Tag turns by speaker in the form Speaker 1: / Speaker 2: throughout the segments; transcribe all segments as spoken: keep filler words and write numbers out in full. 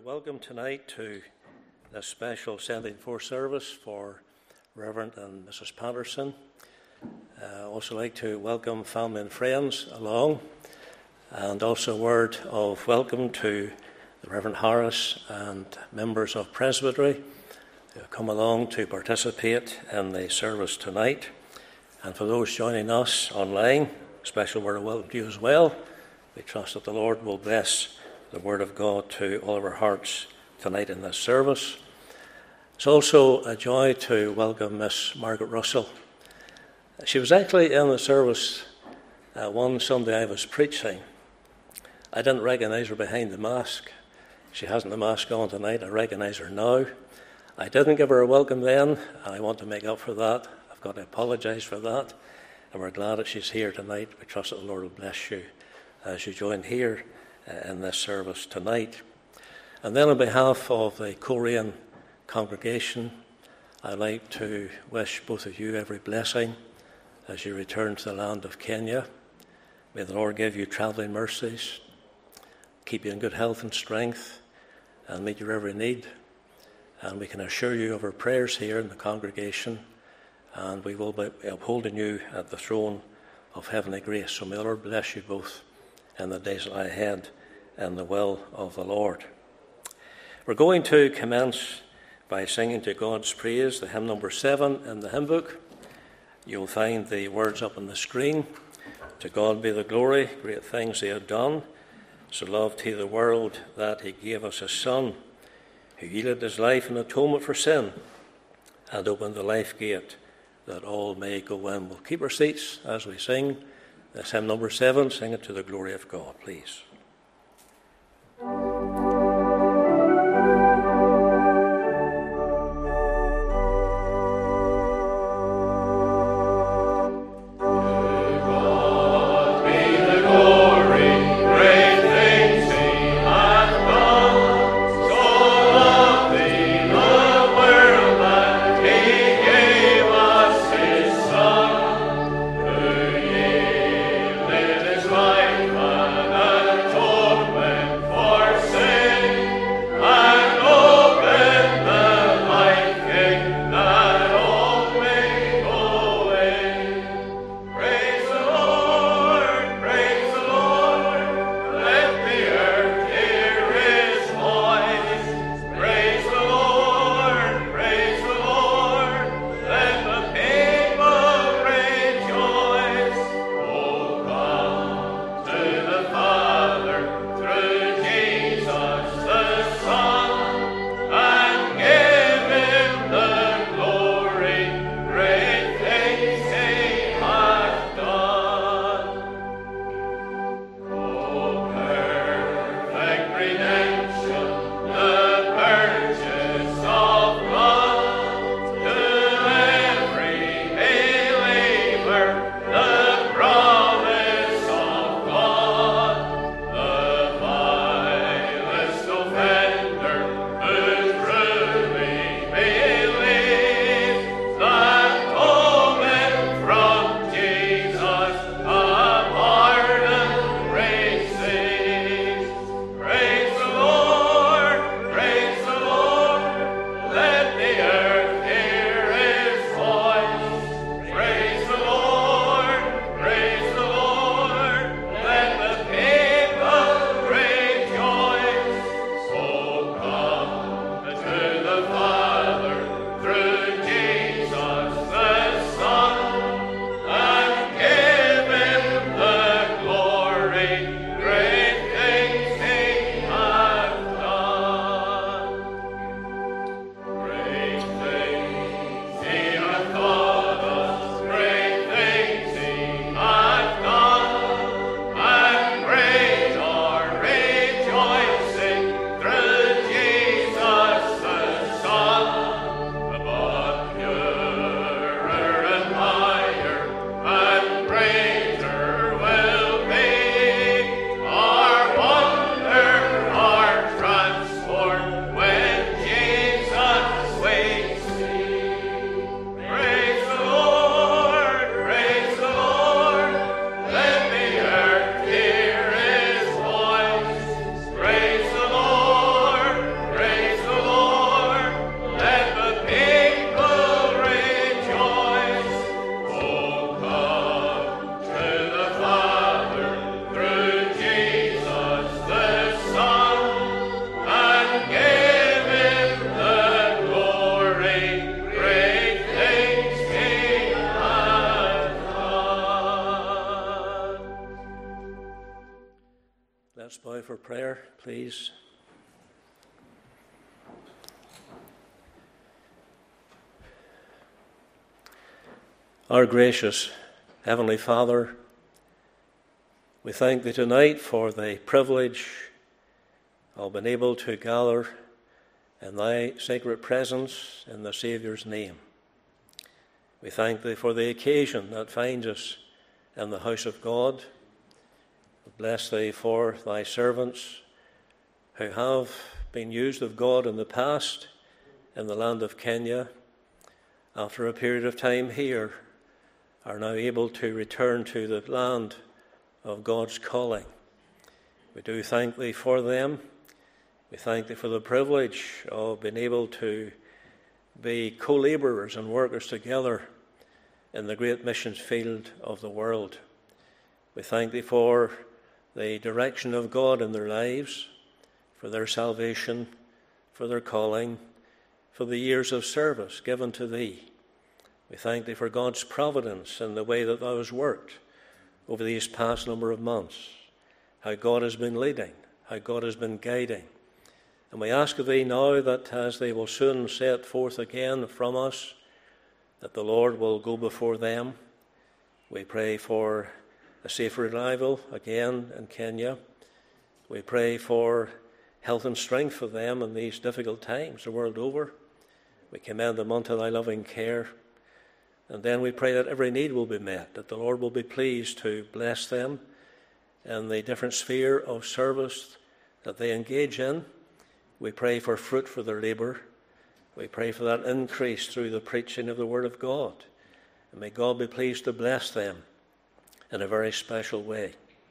Speaker 1: welcome tonight to this special sending forth service for Reverend and Missus Patterson. I uh, also like to welcome family and friends along, and also a word of welcome to the Reverend Harris and members of Presbytery who have come along to participate in the service tonight. And for those joining us online, a special word of welcome to you as well. We trust that the Lord will bless the Word of God to all of our hearts tonight in this service. It's also a joy to welcome Miss Margaret Russell. She was actually in the service uh, one Sunday I was preaching. I didn't recognise her behind the mask. She hasn't the mask on tonight. I recognise her now. I didn't give her a welcome then, and I want to make up for that. I've got to apologise for that. And we're glad that she's here tonight. We trust that the Lord will bless you as you join here uh, in this service tonight. And then on behalf of the Korean congregation, I'd like to wish both of you every blessing as you return to the land of Kenya. May the Lord give you travelling mercies, keep you in good health and strength, and meet your every need. And we can assure you of our prayers here in the congregation, and we will be upholding you at the throne of heavenly grace. So may the Lord bless you both in the days that lie ahead in the will of the Lord. We're going to commence by singing to God's praise, the hymn number seven in the hymn book. You'll find the words up on the screen. To God be the glory, great things he had done. So loved he the world that he gave us his Son, who yielded his life in atonement for sin and opened the life gate that all may go in. We'll keep our seats as we sing this hymn number seven. Sing it to the glory of God, please.
Speaker 2: Life
Speaker 1: for prayer, please. Our gracious Heavenly Father, we thank Thee tonight for the privilege of being able to gather in Thy sacred presence in the Saviour's name. We thank Thee for the occasion that finds us in the house of God. We bless Thee for Thy servants who have been used of God in the past in the land of Kenya, after a period of time here, are now able to return to the land of God's calling. We do thank Thee for them. We thank Thee for the privilege of being able to be co-labourers and workers together in the great missions field of the world. We thank Thee for the direction of God in their lives, for their salvation, for their calling, for the years of service given to Thee. We thank Thee for God's providence in the way that Thou hast worked over these past number of months, how God has been leading, how God has been guiding. And we ask of Thee now that as they will soon set forth again from us, that the Lord will go before them. We pray for a safe arrival again in Kenya. We pray for health and strength for them in these difficult times the world over. We commend them unto Thy loving care. And then we pray that every need will be met, that the Lord will be pleased to bless them in the different sphere of service that they engage in. We pray for fruit for their labour. We pray for that increase through the preaching of the Word of God. And may God be pleased to bless them in a very special way.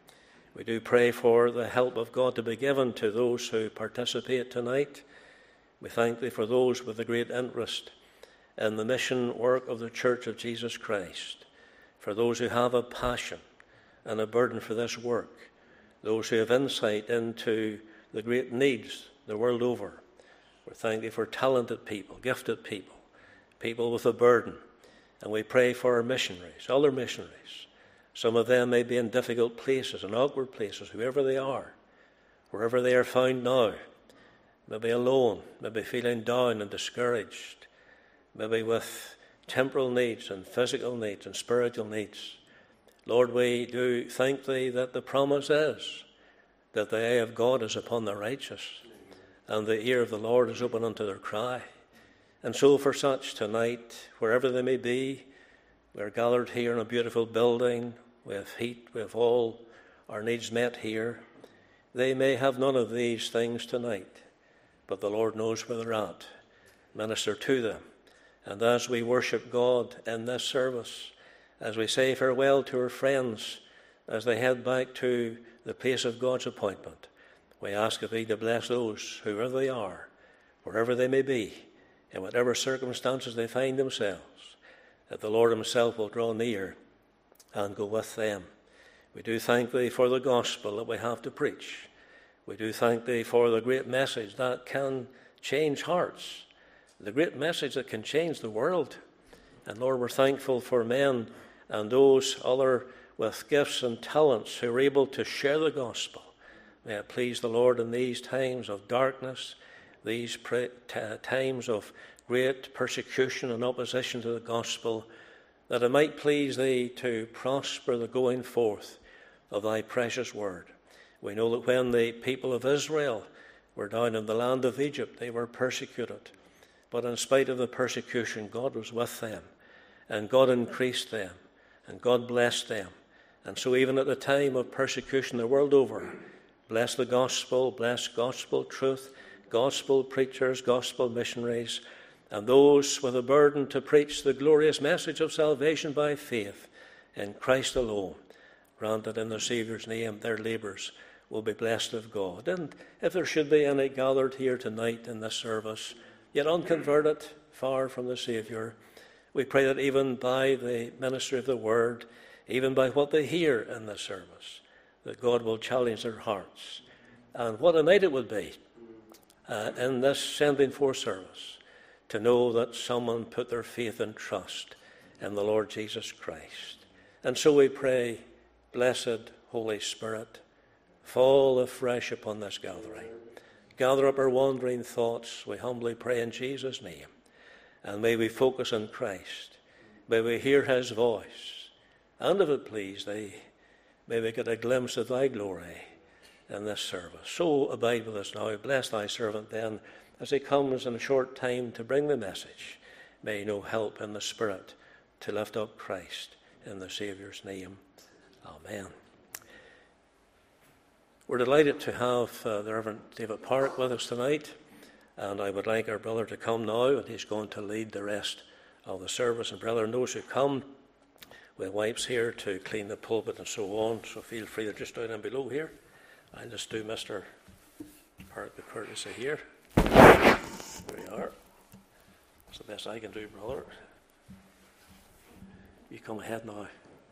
Speaker 1: We do pray for the help of God to be given to those who participate tonight. We thank Thee for those with a great interest in the mission work of the Church of Jesus Christ, for those who have a passion and a burden for this work, those who have insight into the great needs the world over. We thank Thee for talented people, gifted people, people with a burden. And we pray for our missionaries, other missionaries. Some of them may be in difficult places and awkward places, whoever they are, wherever they are found now, maybe alone, maybe feeling down and discouraged, maybe with temporal needs and physical needs and spiritual needs. Lord, we do thank Thee that the promise is that the eye of God is upon the righteous, and the ear of the Lord is open unto their cry. And so for such tonight, wherever they may be, we're gathered here in a beautiful building. We have heat, we have all our needs met here. They may have none of these things tonight, but the Lord knows where they're at. Minister to them. And as we worship God in this service, as we say farewell to our friends, as they head back to the place of God's appointment, we ask of Thee to bless those, whoever they are, wherever they may be, in whatever circumstances they find themselves, that the Lord Himself will draw near and go with them. We do thank Thee for the gospel that we have to preach. We do thank Thee for the great message that can change hearts, the great message that can change the world. And Lord, we're thankful for men and those other with gifts and talents who are able to share the gospel. May it please the Lord in these times of darkness, these pre- t- times of great persecution and opposition to the gospel, that it might please Thee to prosper the going forth of Thy precious word. We know that when the people of Israel were down in the land of Egypt, they were persecuted. But in spite of the persecution, God was with them, and God increased them, and God blessed them. And so even at the time of persecution the world over, bless the gospel, bless gospel truth, gospel preachers, gospel missionaries, and those with a burden to preach the glorious message of salvation by faith in Christ alone. Grant that in the Saviour's name their labours will be blessed of God. And if there should be any gathered here tonight in this service, yet unconverted, far from the Saviour, we pray that even by the ministry of the Word, even by what they hear in this service, that God will challenge their hearts. And what a night it would be uh, in this sending forth service, to know that someone put their faith and trust in the Lord Jesus Christ. And so we pray, blessed Holy Spirit, fall afresh upon this gathering. Gather up our wandering thoughts, we humbly pray in Jesus' name. And may we focus on Christ. May we hear his voice. And if it please thee, may we get a glimpse of thy glory in this service. So abide with us now. Bless thy servant then as he comes in a short time to bring the message. May he know help in the Spirit to lift up Christ in the Saviour's name. Amen. We're delighted to have uh, the Reverend David Park with us tonight, and I would like our brother to come now, and he's going to lead the rest of the service. And brother knows who come with wipes here to clean the pulpit and so on, so feel free to just down and below here. I'll just do Mister Park the courtesy here. There we are. That's the best I can do, brother. You come ahead now.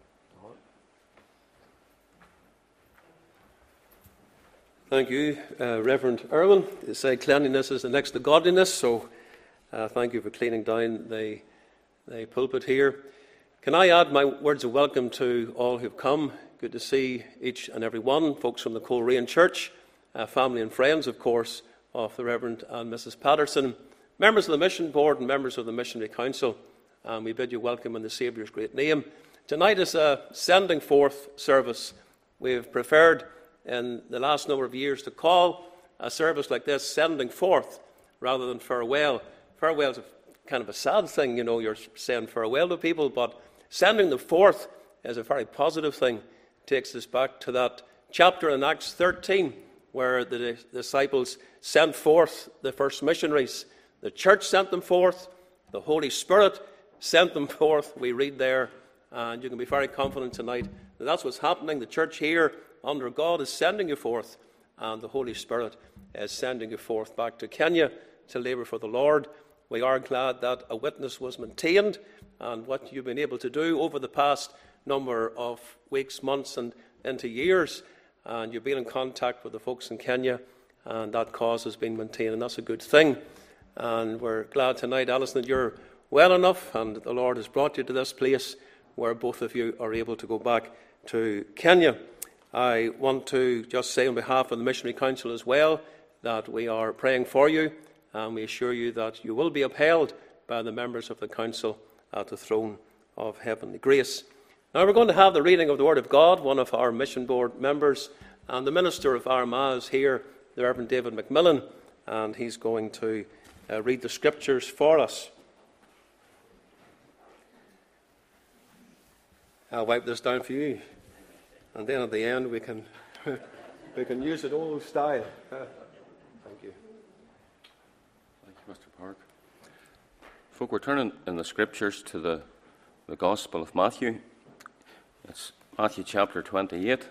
Speaker 2: Thank you, uh, Reverend Irwin. They say cleanliness is the next to godliness, so uh, thank you for cleaning down the, the pulpit here. Can I add my words of welcome to all who've come? Good to see each and every one, folks from the Coleraine Church, uh, family and friends, of course, of the Reverend and Missus Patterson, members of the Mission Board and members of the Missionary Council. And we bid you welcome in the Saviour's great name. Tonight is a sending forth service. We've preferred in the last number of years to call a service like this sending forth rather than farewell. Farewell is a, kind of a sad thing, you know, you're saying farewell to people, but sending them forth is a very positive thing. It takes us back to that chapter in Acts thirteen where the disciples sent forth the first missionaries. The church sent them forth, the Holy Spirit sent them forth, we read there, and you can be very confident tonight that that's what's happening. The church here under God is sending you forth, and the Holy Spirit is sending you forth back to Kenya to labour for the Lord. We are glad that a witness was maintained, and what you've been able to do over the past number of weeks, months, and into years, and you've been in contact with the folks in Kenya, and that cause has been maintained, and that's a good thing. And we're glad tonight, Alison, that you're well enough, and the Lord has brought you to this place where both of you are able to go back to Kenya. I want to just say on behalf of the Missionary Council as well that we are praying for you, and we assure you that you will be upheld by the members of the Council at the throne of heavenly grace. Now we're going to have the reading of the Word of God. One of our Mission Board members and the Minister of Armagh is here, the Reverend David McMillan, and he's going to uh, read the Scriptures for us. I'll wipe this down for you. And then at the end we can we can use it old style. Uh, thank you.
Speaker 3: Thank you, Mister Park. Folk, we're turning in the Scriptures to the, the Gospel of Matthew. It's Matthew chapter twenty-eight.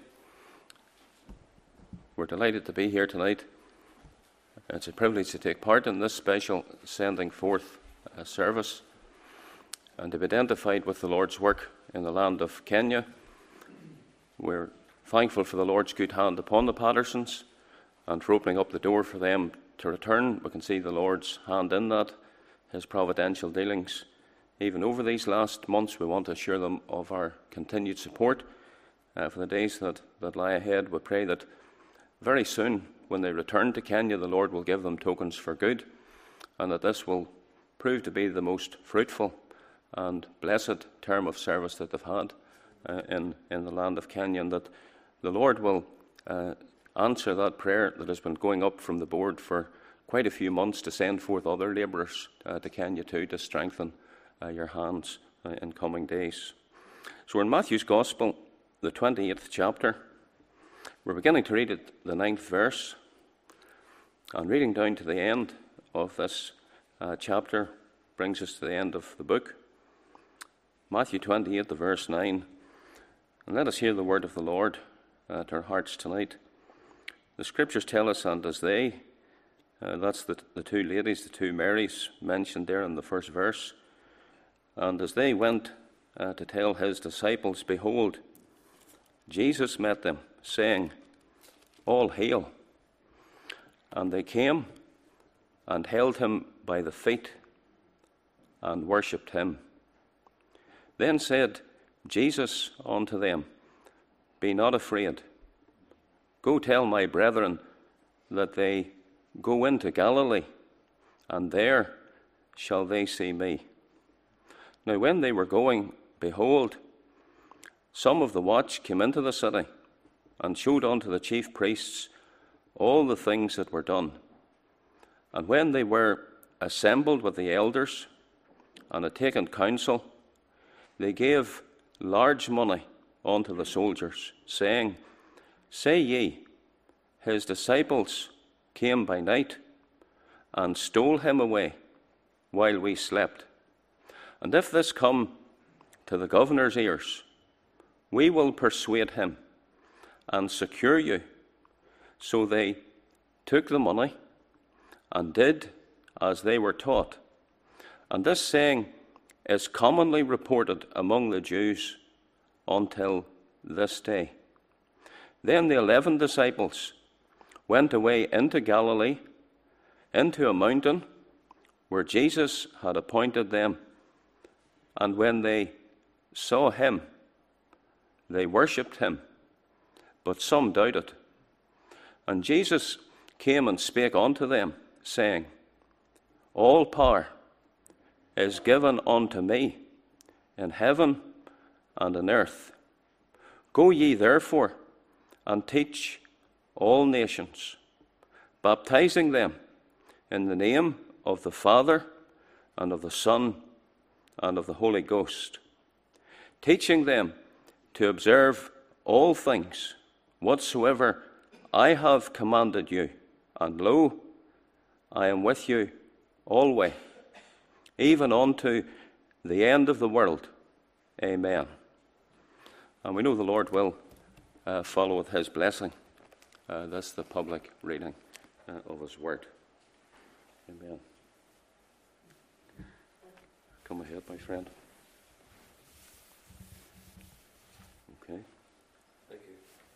Speaker 3: We're delighted to be here tonight. It's a privilege to take part in this special sending forth uh, service and to be identified with the Lord's work in the land of Kenya. We're thankful for the Lord's good hand upon the Pattersons and for opening up the door for them to return. We can see the Lord's hand in that, his providential dealings. Even over these last months, we want to assure them of our continued support uh, for the days that, that lie ahead. We pray that very soon, when they return to Kenya, the Lord will give them tokens for good, and that this will prove to be the most fruitful and blessed term of service that they've had Uh, in, in the land of Kenya, and that the Lord will uh, answer that prayer that has been going up from the board for quite a few months to send forth other labourers uh, to Kenya too, to strengthen uh, your hands uh, in coming days. So we're in Matthew's Gospel, the twenty-eighth chapter. We're beginning to read it, the ninth verse, and reading down to the end of this uh, chapter brings us to the end of the book. Matthew twenty-eight, the verse nine. And let us hear the word of the Lord uh, to our hearts tonight. The Scriptures tell us, and as they, uh, that's the, the two ladies, the two Marys mentioned there in the first verse, and as they went uh, to tell his disciples, behold, Jesus met them, saying, All hail. And they came and held him by the feet and worshipped him. Then said Jesus unto them, Be not afraid. Go tell my brethren that they go into Galilee, and there shall they see me. Now when they were going, behold, some of the watch came into the city, and showed unto the chief priests all the things that were done. And when they were assembled with the elders, and had taken counsel, they gave large money unto the soldiers, saying, Say ye, his disciples came by night, and stole him away while we slept. And if this come to the governor's ears, we will persuade him, and secure you. So they took the money, and did as they were taught. And this saying is commonly reported among the Jews until this day. Then the eleven disciples went away into Galilee, into a mountain where Jesus had appointed them. And when they saw him, they worshipped him, but some doubted. And Jesus came and spake unto them, saying, All power is given unto me in heaven and in earth. Go ye therefore and teach all nations, baptizing them in the name of the Father and of the Son and of the Holy Ghost, teaching them to observe all things whatsoever I have commanded you. And lo, I am with you always, even unto the end of the world. Amen. And we know the Lord will uh, follow with his blessing. Uh, that's the public reading uh, of his word. Amen. Come ahead, my friend. Okay.
Speaker 2: Thank you.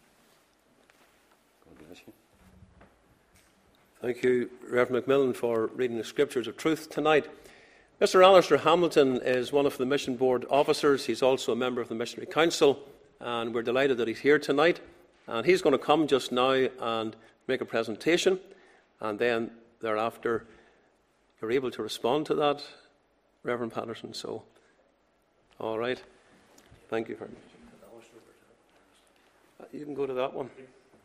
Speaker 3: God bless you.
Speaker 2: Thank you, Reverend Macmillan, for reading the Scriptures of Truth tonight. Mister Alistair Hamilton is one of the Mission Board officers. He's also a member of the Missionary Council, and we're delighted that he's here tonight. And he's going to come just now and make a presentation, and then thereafter you're able to respond to that, Reverend Patterson. So, all right. Thank you very much. You can go to that one.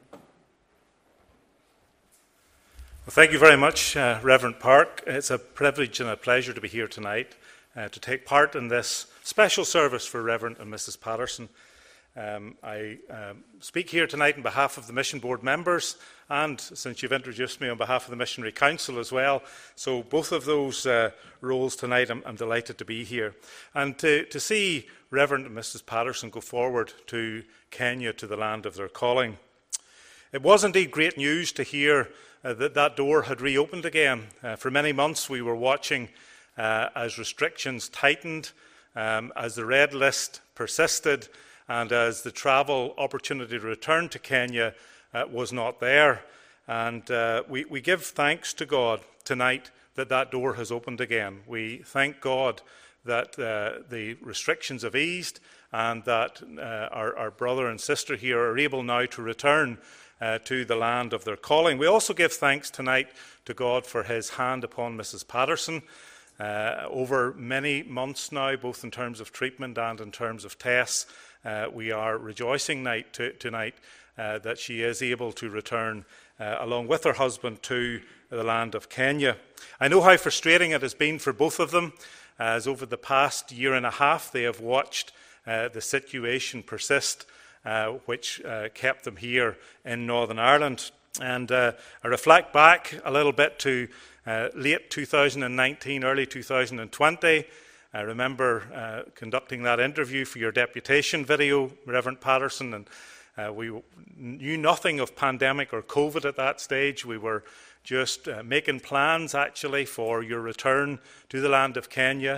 Speaker 4: Well, thank you very much, uh, Reverend Park. It's a privilege and a pleasure to be here tonight uh, to take part in this special service for Reverend and Missus Patterson. Um, I um, speak here tonight on behalf of the Mission Board members, and since you've introduced me, on behalf of the Missionary Council as well. So both of those uh, roles tonight, I'm, I'm delighted to be here. And to, to see Reverend and Missus Patterson go forward to Kenya, to the land of their calling. It was indeed great news to hear uh, that that door had reopened again. Uh, for many months we were watching uh, as restrictions tightened, um, as the red list persisted, and as the travel opportunity to return to Kenya uh, was not there. And uh, we, we give thanks to God tonight that that door has opened again. We thank God that uh, the restrictions have eased, and that uh, our, our brother and sister here are able now to return uh, to the land of their calling. We also give thanks tonight to God for his hand upon Missus Patterson. Uh, over many months now, both in terms of treatment and in terms of tests, uh, we are rejoicing night to, tonight uh, that she is able to return uh, along with her husband to the land of Kenya. I know how frustrating it has been for both of them, as over the past year and a half they have watched uh, the situation persist, uh, which uh, kept them here in Northern Ireland. And uh, I reflect back a little bit to uh, late two thousand nineteen, early two thousand twenty. I remember uh, conducting that interview for your deputation video, Reverend Patterson, and uh, we knew nothing of pandemic or COVID at that stage. We were just uh, making plans, actually, for your return to the land of Kenya.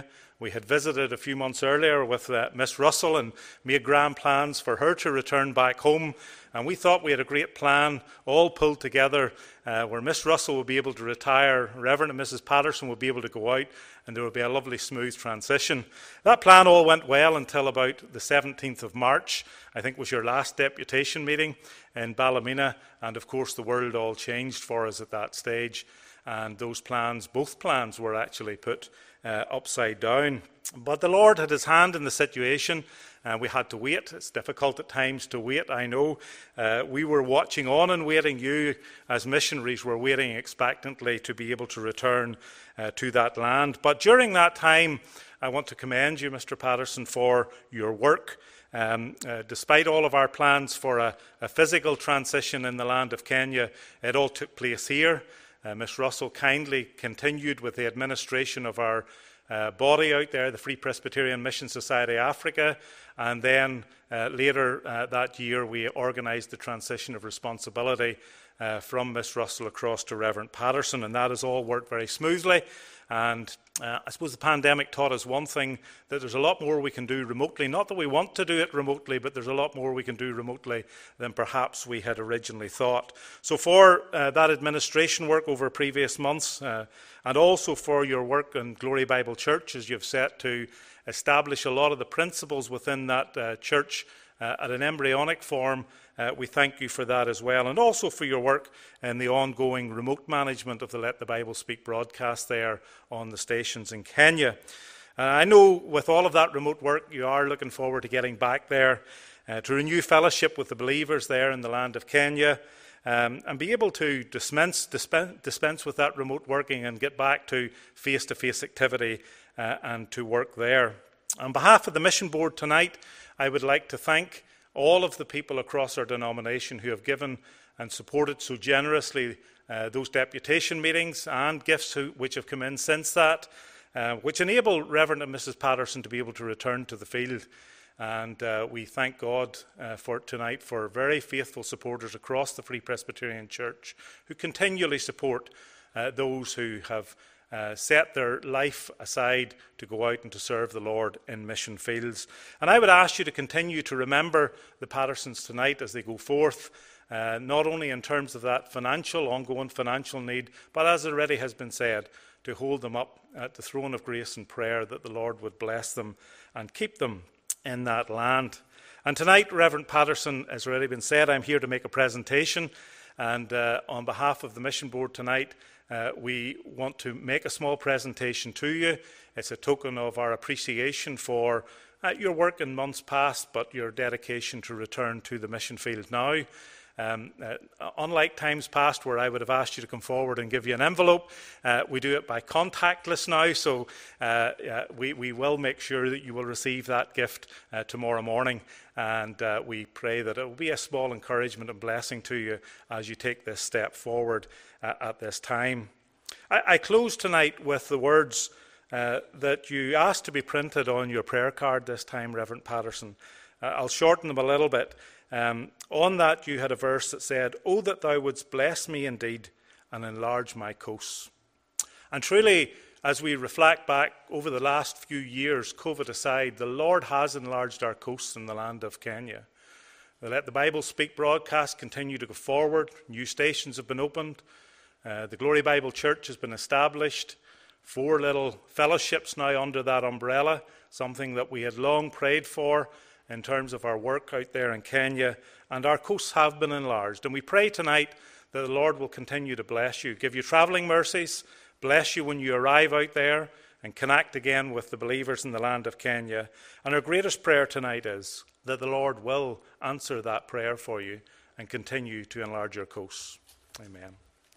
Speaker 4: We had visited a few months earlier with uh, Miss Russell and made grand plans for her to return back home. And we thought we had a great plan all pulled together uh, where Miss Russell would be able to retire, Reverend and Missus Patterson would be able to go out, and there would be a lovely smooth transition. That plan all went well until about the seventeenth of March, I think was your last deputation meeting in Ballymena, and of course the world all changed for us at that stage, and those plans, both plans were actually put uh, upside down. But the Lord had his hand in the situation. Uh, we had to wait. It's difficult at times to wait, I know. Uh, we were watching on and waiting. You, as missionaries, were waiting expectantly to be able to return uh, to that land. But during that time, I want to commend you, Mister Patterson, for your work. Um, uh, despite all of our plans for a, a physical transition in the land of Kenya, it all took place here. Uh, Miss Russell kindly continued with the administration of our Uh, body out there, the Free Presbyterian Mission Society Africa, and then uh, later uh, that year we organised the transition of responsibility uh, from Miss Russell across to Reverend Patterson, and that has all worked very smoothly. And uh, I suppose the pandemic taught us one thing, that there's a lot more we can do remotely. Not that we want to do it remotely, but there's a lot more we can do remotely than perhaps we had originally thought. So for uh, that administration work over previous months, uh, and also for your work in Glory Bible Church, as you've set to establish a lot of the principles within that uh, church uh, at an embryonic form, Uh, we thank you for that as well, and also for your work in the ongoing remote management of the Let the Bible Speak broadcast there on the stations in Kenya. Uh, I know with all of that remote work, you are looking forward to getting back there uh, to renew fellowship with the believers there in the land of Kenya, um, and be able to dispense, dispense, dispense with that remote working and get back to face-to-face activity uh, and to work there. On behalf of the Mission Board tonight, I would like to thank all of the people across our denomination who have given and supported so generously uh, those deputation meetings and gifts who, which have come in since that, uh, which enable Reverend and Missus Patterson to be able to return to the field. And uh, we thank God uh, for tonight for very faithful supporters across the Free Presbyterian Church who continually support uh, those who have Uh, set their life aside to go out and to serve the Lord in mission fields. And I would ask you to continue to remember the Pattersons tonight as they go forth, uh, not only in terms of that financial, ongoing financial need, but as already has been said, to hold them up at the throne of grace and prayer, that the Lord would bless them and keep them in that land. And tonight, Reverend Patterson, as already been said, I'm here to make a presentation, and uh, on behalf of the Mission Board tonight, Uh, we want to make a small presentation to you. It's a token of our appreciation for uh, your work in months past, but your dedication to return to the mission field now. Um, uh, unlike times past where I would have asked you to come forward and give you an envelope, uh, we do it by contactless now, so uh, uh, we, we will make sure that you will receive that gift uh, tomorrow morning, and uh, we pray that it will be a small encouragement and blessing to you as you take this step forward uh, at this time. I, I close tonight with the words uh, that you asked to be printed on your prayer card this time, Reverend Patterson. Uh, I'll shorten them a little bit. Um, on that you had a verse that said, "Oh, that thou wouldst bless me indeed and enlarge my coasts." And truly, as we reflect back over the last few years, COVID aside, the Lord has enlarged our coasts in the land of Kenya. The Let the Bible Speak broadcast continue to go forward. New stations have been opened. Uh, the Glory Bible Church has been established. Four little fellowships now under that umbrella, something that we had long prayed for in terms of our work out there in Kenya, and our coasts have been enlarged. And we pray tonight that the Lord will continue to bless you, give you travelling mercies, bless you when you arrive out there, and connect again with the believers in the land of Kenya. And our greatest prayer tonight is that the Lord will answer that prayer for you and continue to enlarge your coasts. Amen.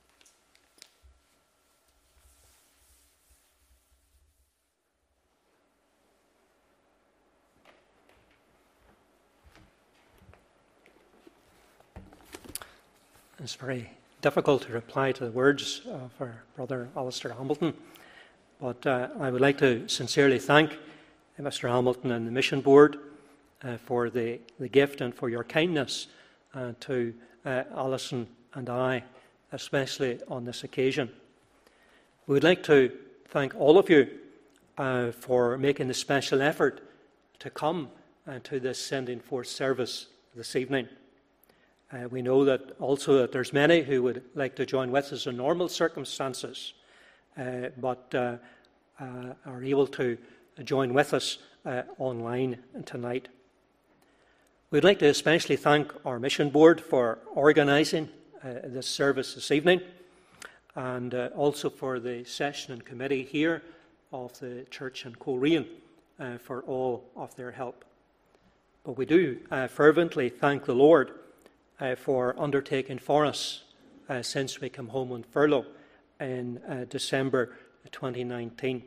Speaker 5: It's very difficult to reply to the words of our brother Alistair Hamilton, but uh, I would like to sincerely thank Mister Hamilton and the Mission Board uh, for the, the gift and for your kindness uh, to uh, Alison and I, especially on this occasion. We would like to thank all of you uh, for making the special effort to come uh, to this sending forth service this evening. Uh, we know that also that there's many who would like to join with us in normal circumstances, uh, but uh, uh, are able to join with us uh, online tonight. We'd like to especially thank our mission board for organising uh, this service this evening, and uh, also for the session and committee here of the church in Coleraine uh, for all of their help. But we do uh, fervently thank the Lord uh, for undertaking for us uh, since we came home on furlough in uh, December twenty nineteen.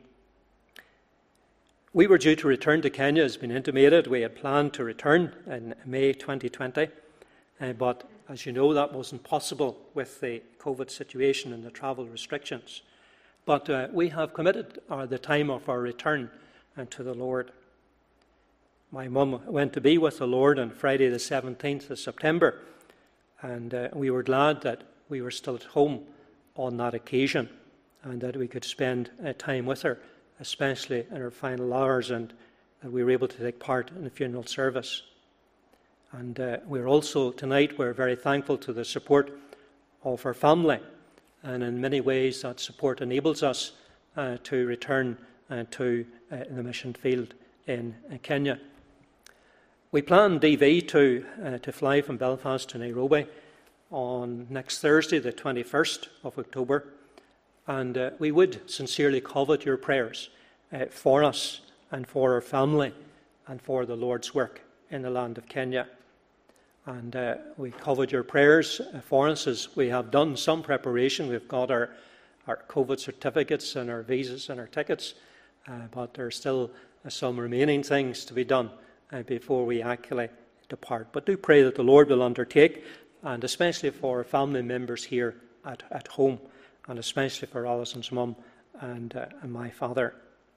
Speaker 5: We were due to return to Kenya, as has been intimated. We had planned to return in May twenty twenty, uh, but as you know, that wasn't possible with the COVID situation and the travel restrictions. But uh, we have committed uh, the time of our return uh, to the Lord. My mum went to be with the Lord on Friday the seventeenth of September, and uh, we were glad that we were still at home on that occasion and that we could spend uh, time with her, especially in her final hours, and that we were able to take part in the funeral service. And uh, we're also, tonight, we're very thankful to the support of her family, and in many ways that support enables us uh, to return uh, to uh, the mission field in uh, Kenya. We plan D V to, uh, to fly from Belfast to Nairobi on next Thursday, the twenty-first of October, and uh, we would sincerely covet your prayers uh, for us and for our family and for the Lord's work in the land of Kenya. And uh, we covet your prayers for us as we have done some preparation. We've got our, our COVID certificates and our visas and our tickets, uh, but there are still uh, some remaining things to be done uh, before we actually depart. But do pray that the Lord will undertake, and especially for our family members here at, at home, and especially for Alison's mum and, uh, and my father.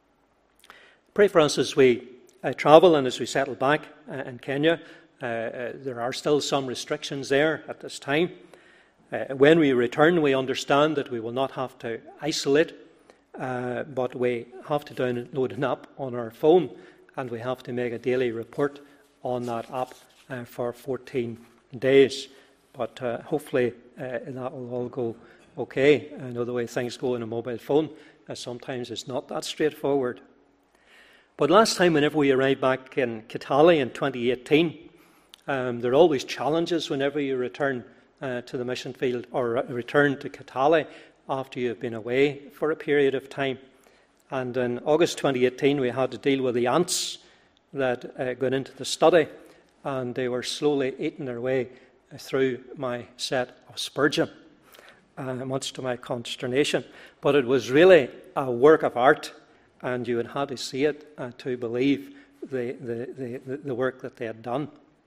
Speaker 5: Pray for us as we uh, travel and as we settle back uh, in Kenya. Uh, uh, there are still some restrictions there at this time. Uh, when we return, we understand that we will not have to isolate, uh, but we have to download an app on our phone, and we have to make a daily report on that app uh, for fourteen days. But uh, hopefully uh, that will all go okay. I know the way things go on a mobile phone, uh, sometimes it's not that straightforward. But last time, whenever we arrived back in Kitale in twenty eighteen, Um, there are always challenges whenever you return uh, to the mission field or uh, return to Kitale after you've been away for a period of time. And in August twenty eighteen, we had to deal with the ants that uh, got into the study, and they were slowly eating their way through my set of Spurgeon, uh, much to my consternation. But it was really a work of art, and you had had to see it uh, to believe the, the, the, the work that they had done.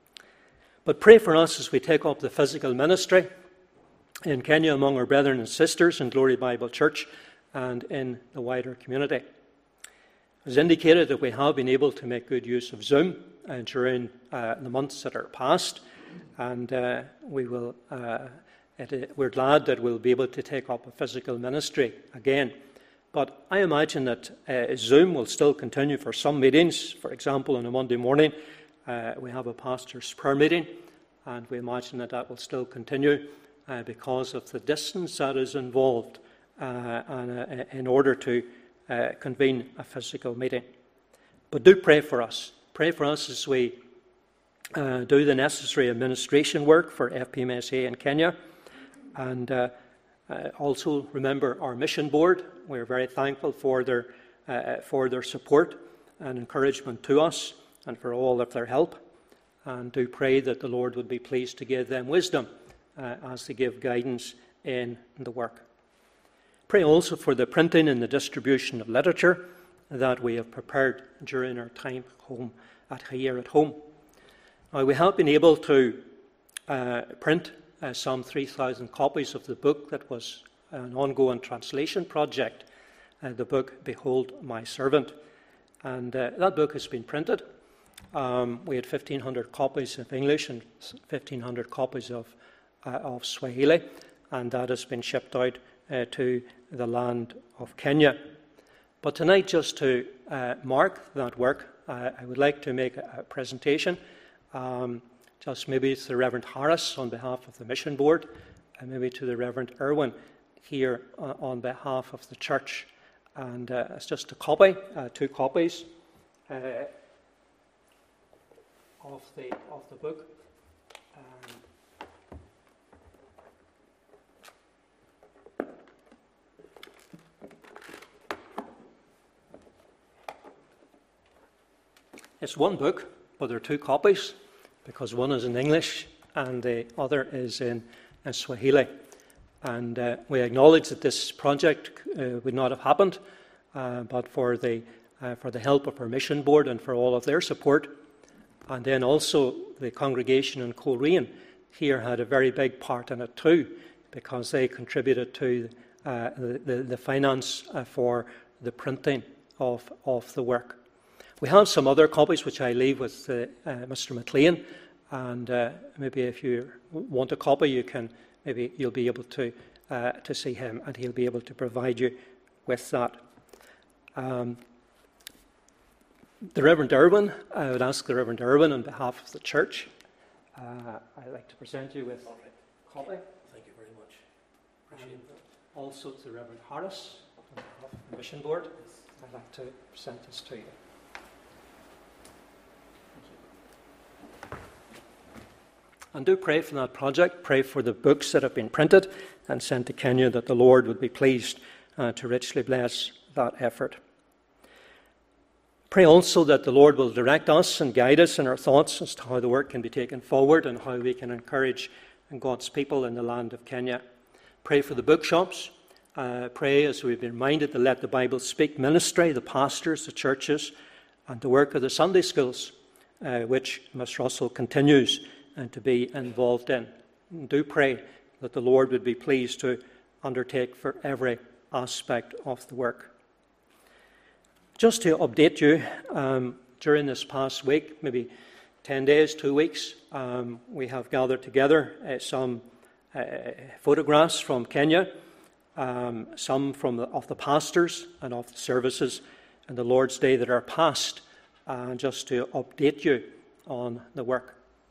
Speaker 5: But pray for us as we take up the physical ministry in Kenya among our brethren and sisters in Glory Bible Church and in the wider community. As indicated, that we have been able to make good use of Zoom uh, during uh, the months that are past, and uh, we will. Uh, it, uh, we're glad that we'll be able to take up a physical ministry again. But I imagine that uh, Zoom will still continue for some meetings. For example, on a Monday morning, Uh, we have a pastor's prayer meeting, and we imagine that that will still continue uh, because of the distance that is involved uh, and, uh, in order to uh, convene a physical meeting. But do pray for us. Pray for us as we uh, do the necessary administration work for F P M S A in Kenya. And uh, uh, also remember our mission board. We're very thankful for their, uh, for their support and encouragement to us, and for all of their help, and do pray that the Lord would be pleased to give them wisdom uh, as they give guidance in the work. Pray also for the printing and the distribution of literature that we have prepared during our time home at here at home. Now, we have been able to uh, print uh, some three thousand copies of the book that was an ongoing translation project, uh, the book Behold My Servant, and uh, that book has been printed. Um, we had fifteen hundred copies of English and fifteen hundred copies of, uh, of Swahili, and that has been shipped out uh, to the land of Kenya. But tonight, just to uh, mark that work, uh, I would like to make a, a presentation, um, just maybe to the Reverend Harris on behalf of the Mission Board, and maybe to the Reverend Irwin here uh, on behalf of the church. And uh, it's just a copy, uh, two copies uh, of the of the book. Um, it's one book, but there are two copies, because one is in English and the other is in, in Swahili. And uh, we acknowledge that this project uh, would not have happened, uh, but for the uh, for the help of our mission board and for all of their support, and then also the congregation in Coleraine here had a very big part in it too, because they contributed to uh, the, the the finance uh, for the printing of of the work. We have some other copies which I leave with uh, uh, Mister McLean, and uh, maybe if you want a copy, you can. Maybe you'll be able to uh, to see him, and he'll be able to provide you with that. Um, the Reverend Irwin, I would ask the Reverend Irwin on behalf of the church. Uh, I'd like to present you with a copy.
Speaker 1: Thank you very much. Appreciate
Speaker 5: And
Speaker 1: that.
Speaker 5: also to the Reverend Harris on behalf of the Mission Board. I'd like to present this to you. And do pray for that project. Pray for the books that have been printed and sent to Kenya, that the Lord would be pleased uh, to richly bless that effort. Pray also that the Lord will direct us and guide us in our thoughts as to how the work can be taken forward and how we can encourage God's people in the land of Kenya. Pray for the bookshops. Uh, pray, as we've been reminded, to let the Bible speak ministry, the pastors, the churches, and the work of the Sunday schools, uh, which Miss Russell continues and to be involved in. And do pray that the Lord would be pleased to undertake for every aspect of the work. Just to update you, um, during this past week, maybe ten days, two weeks, um, we have gathered together uh, some uh, photographs from Kenya, um, some from the, of the pastors and of the services and the Lord's Day that are past, uh, just to update you on the work.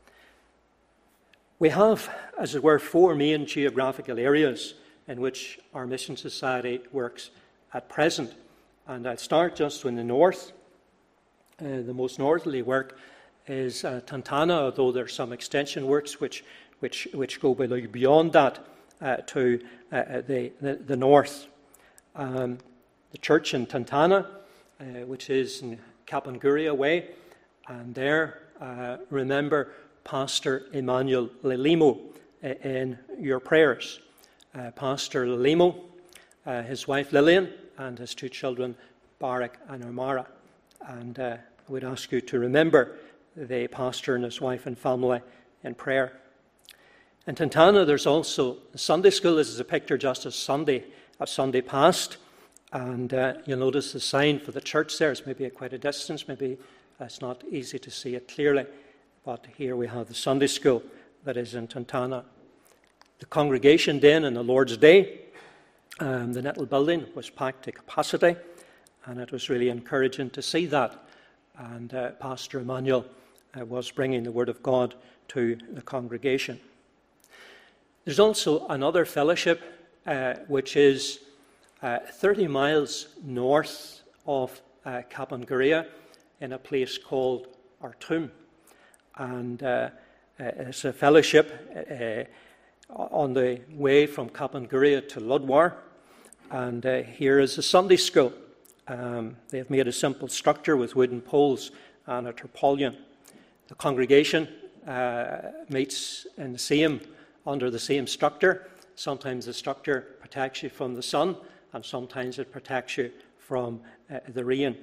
Speaker 5: We have, as it were, four main geographical areas in which our Mission Society works at present. And I'll start just in the north. Uh, the most northerly work is uh, Tantana, although there are some extension works which which which go beyond that uh, to uh, the, the the north. Um, the church in Tantana, uh, which is in Kapenguria Way, and there, uh, remember Pastor Emmanuel Lelimo uh, in your prayers. Uh, Pastor Lelimo, uh, his wife Lillian, and his two children, Barak and Amara. And uh, I would ask you to remember the pastor and his wife and family in prayer. In Tantana, there's also a Sunday school. This is a picture just of Sunday, of Sunday past. And uh, you'll notice the sign for the church there. It's maybe at quite a distance. Maybe it's not easy to see it clearly. But here we have the Sunday school that is in Tantana. The congregation then on the Lord's Day, um, the Nettle building was packed to capacity, and it was really encouraging to see that. And uh, Pastor Emmanuel uh, was bringing the Word of God to the congregation. There's also another fellowship uh, which is uh, thirty miles north of uh, Kapenguria in a place called Artum. And uh, uh, it's a fellowship uh, on the way from Kapenguria to Ludwar. And uh, here is a Sunday school. Um, they have made a simple structure with wooden poles and a tarpaulin. The congregation uh, meets in the same, under the same structure. Sometimes the structure protects you from the sun, and sometimes it protects you from uh, the rain.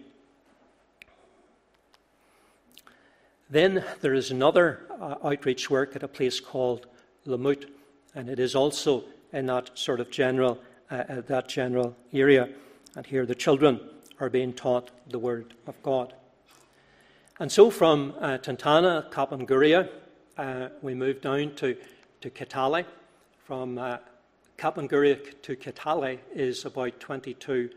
Speaker 5: Then there is another uh, outreach work at a place called Lamut, and it is also in that sort of general, uh, that general area. And here the children are being taught the Word of God. And so from uh, Tantana, Kapenguria, uh, we move down to, to Kitale. From uh, Kapenguria to Kitale is about twenty-two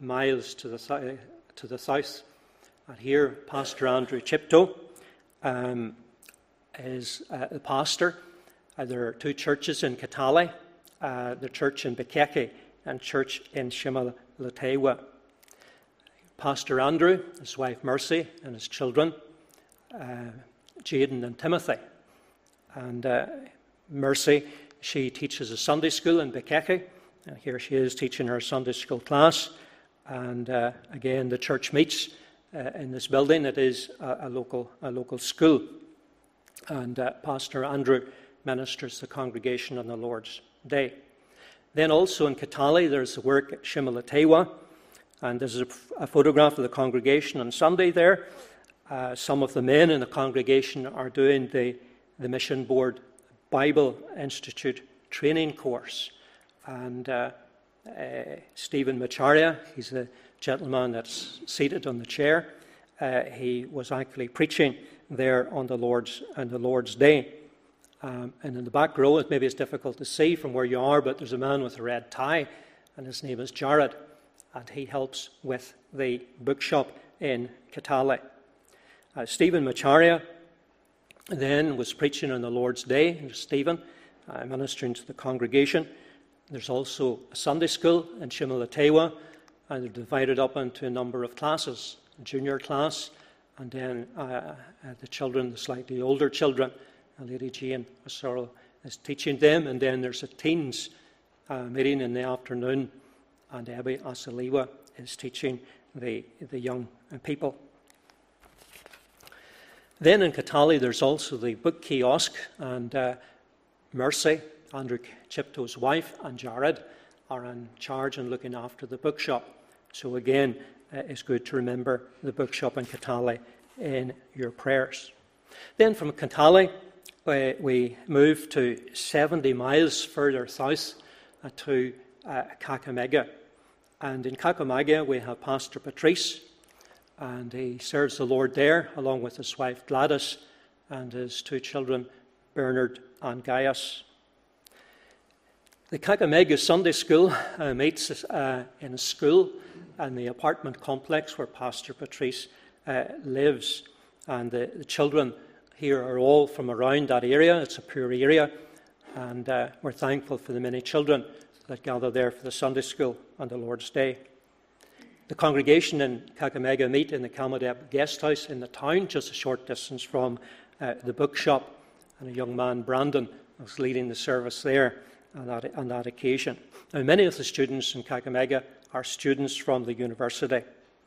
Speaker 5: miles to the, th- to the south. And here, Pastor Andrew Chipto um, is uh, the pastor. Uh, there are two churches in Kitale, uh, the church in Bikeke and church in Shimalatewa. Pastor Andrew, his wife Mercy, and his children, uh, Jaden and Timothy. And uh, Mercy, she teaches a Sunday school in Bikeke, and here she is teaching her Sunday school class. And uh, again, the church meets uh, in this building. It is a, a local a local school. And uh, Pastor Andrew ministers the congregation on the Lord's Day. Then also in Kitale, there's the work at Shimalatewa. And there's a, a photograph of the congregation on Sunday there. Uh, some of the men in the congregation are doing the, the Mission Board Bible Institute training course. And uh, uh, Stephen Macharia, he's the gentleman that's seated on the chair. Uh, he was actually preaching there on the Lord's, on the Lord's Day. Um, and in the back row, it maybe it's difficult to see from where you are, but there's a man with a red tie, and his name is Jared. And he helps with the bookshop in Kitale. Uh, Stephen Macharia then was preaching on the Lord's Day. There's Stephen uh, ministering to the congregation. There's also a Sunday school in Shimalatewa, and they're divided up into a number of classes. A junior class, and then uh, uh, the children, the slightly older children. And Lady Jane Osoro is teaching them, and then there's a teens uh, meeting in the afternoon. And Abby Asaliwa is teaching the, the young people. Then in Kitale, there's also the book kiosk, and uh, Mercy, Andrew Chipto's wife, and Jared are in charge and looking after the bookshop. So again, uh, it's good to remember the bookshop in Kitale in your prayers. Then from Kitale, uh, we move to seventy miles further south uh, to uh, Kakamega. And in Kakamega, we have Pastor Patrice, and he serves the Lord there, along with his wife Gladys and his two children, Bernard and Gaius. The Kakamega Sunday School uh, meets uh, in a school and the apartment complex where Pastor Patrice uh, lives. And the, the children here are all from around that area. It's a poor area, and uh, we're thankful for the many children that gather there for the Sunday school on the Lord's Day. The congregation in Kakamega meet in the Calmadeb guest house in the town, just a short distance from uh, the bookshop, and a young man, Brandon, was leading the service there on that, on that occasion. Now, many of the students in Kakamega are students from the university.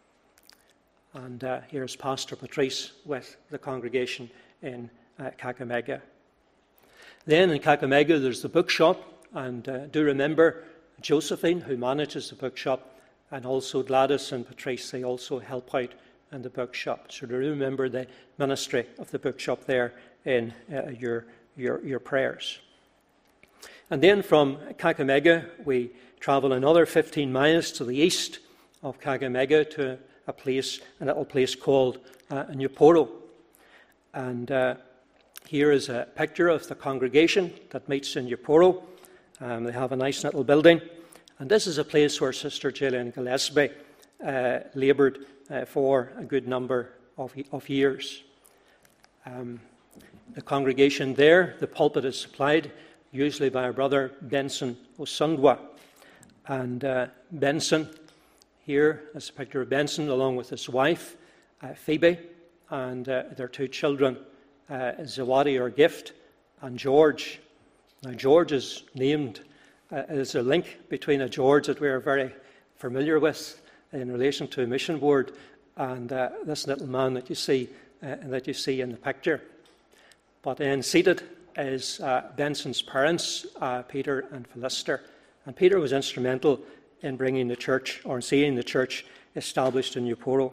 Speaker 5: And uh, here's Pastor Patrice with the congregation in uh, Kakamega. Then in Kakamega, there's the bookshop. And uh, do remember Josephine, who manages the bookshop, and also Gladys and Patrice, they also help out in the bookshop. So do remember the ministry of the bookshop there in uh, your, your, your prayers. And then from Kakamega, we travel another fifteen miles to the east of Kakamega to a place, a little place called uh, Nyaporo. And uh, here is a picture of the congregation that meets in Nyaporo. Um, they have a nice little building. And this is a place where Sister Gillian Gillespie uh, laboured uh, for a good number of, of years. Um, the congregation there, the pulpit is supplied usually by our brother Benson Osundwa. And uh, Benson, here is a picture of Benson along with his wife, uh, Phoebe, and uh, their two children, uh, Zawadi or Gift, and George. Now, George is named uh, as a link between a George that we are very familiar with in relation to a mission board and uh, this little man that you see uh, that you see in the picture. But then seated is uh, Benson's parents, uh, Peter and Philister. And Peter was instrumental in bringing the church, or seeing the church established in Nyaporo.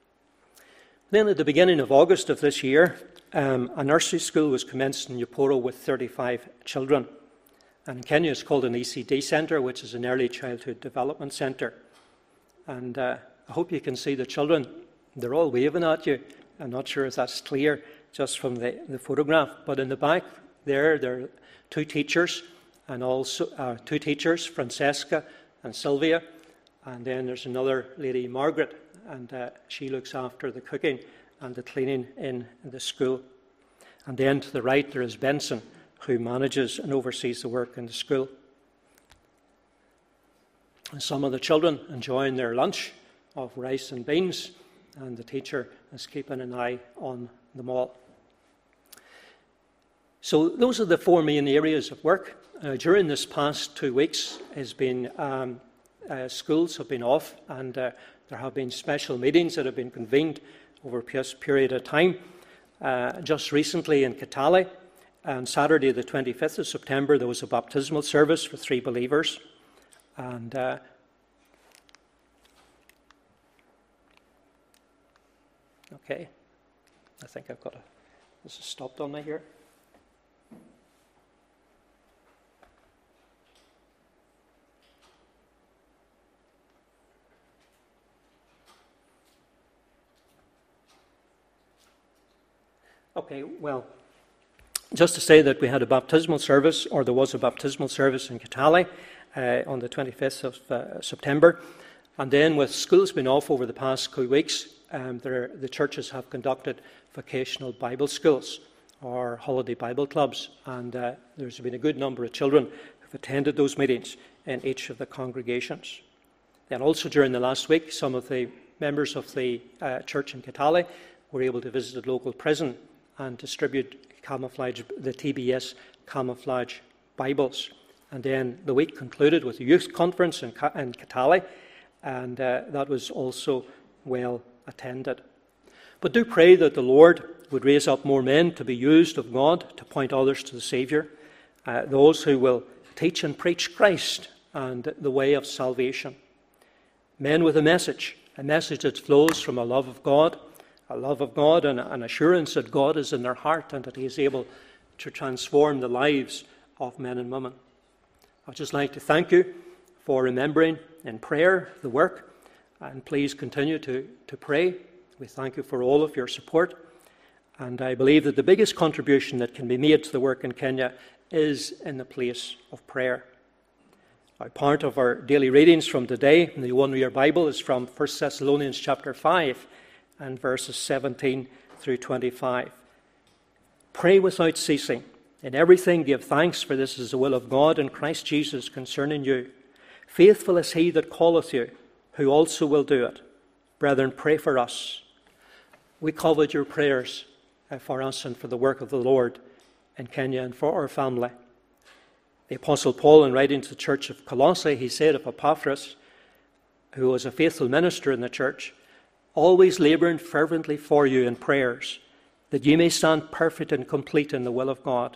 Speaker 5: Then at the beginning of August of this year, um, a nursery school was commenced in Nyaporo with thirty-five children. And in Kenya it's called an E C D centre, which is an early childhood development centre. And uh, I hope you can see the children. They're all waving at you. I'm not sure if that's clear just from the, the photograph. But in the back there, there are two teachers, and also uh, two teachers, Francesca and Sylvia. And then there's another lady, Margaret, and uh, she looks after the cooking and the cleaning in the school. And then to the right there is Benson, who manages and oversees the work in the school. And some of the children enjoying their lunch of rice and beans, and the teacher is keeping an eye on them all. So those are the four main areas of work. Uh, during this past two weeks, has been um, uh, schools have been off, and uh, there have been special meetings that have been convened over a period of time. Uh, just recently in Kitale, on Saturday the twenty-fifth of September, there was a baptismal service for three believers. And uh, okay, I think I've got a, this is stopped on me here. Okay, well, just to say that we had a baptismal service, or there was a baptismal service in Kitale uh, on the twenty-fifth of uh, September. And then with schools being off over the past two weeks, um, there, the churches have conducted vocational Bible schools or holiday Bible clubs. And uh, there's been a good number of children who've attended those meetings in each of the congregations. Then also during the last week, some of the members of the uh, church in Kitale were able to visit a local prison and distribute camouflage, the T B S camouflage Bibles. And then the week concluded with a youth conference in, in Kitale, and uh, that was also well attended. But do pray that the Lord would raise up more men to be used of God to point others to the Saviour, uh, those who will teach and preach Christ and the way of salvation. Men with a message, a message that flows from a love of God, a love of God and an assurance that God is in their heart and that He is able to transform the lives of men and women. I'd just like to thank you for remembering in prayer the work, and please continue to, to pray. We thank you for all of your support, and I believe that the biggest contribution that can be made to the work in Kenya is in the place of prayer. Now, part of our daily readings from today in the one-year Bible is from First Thessalonians chapter five, and verses seventeen through twenty-five. Pray without ceasing. In everything give thanks, for this is the will of God in Christ Jesus concerning you. Faithful is He that calleth you, who also will do it. Brethren, pray for us. We covet your prayers for us and for the work of the Lord in Kenya and for our family. The Apostle Paul, in writing to the church of Colossae, he said of Epaphras, who was a faithful minister in the church, always labouring fervently for you in prayers, that you may stand perfect and complete in the will of God.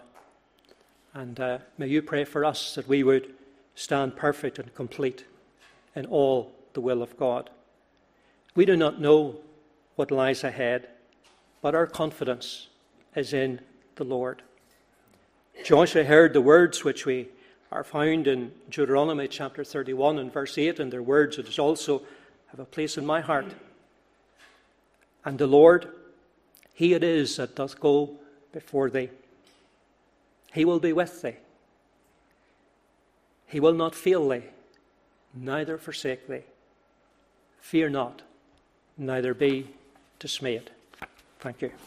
Speaker 5: And uh, may you pray for us that we would stand perfect and complete in all the will of God. We do not know what lies ahead, but our confidence is in the Lord. Joshua heard the words which we are found in Deuteronomy chapter thirty-one and verse eight, and their words that also have a place in my heart. And the Lord, He it is that doth go before thee. He will be with thee. He will not fail thee, neither forsake thee. Fear not, neither be dismayed. Thank you.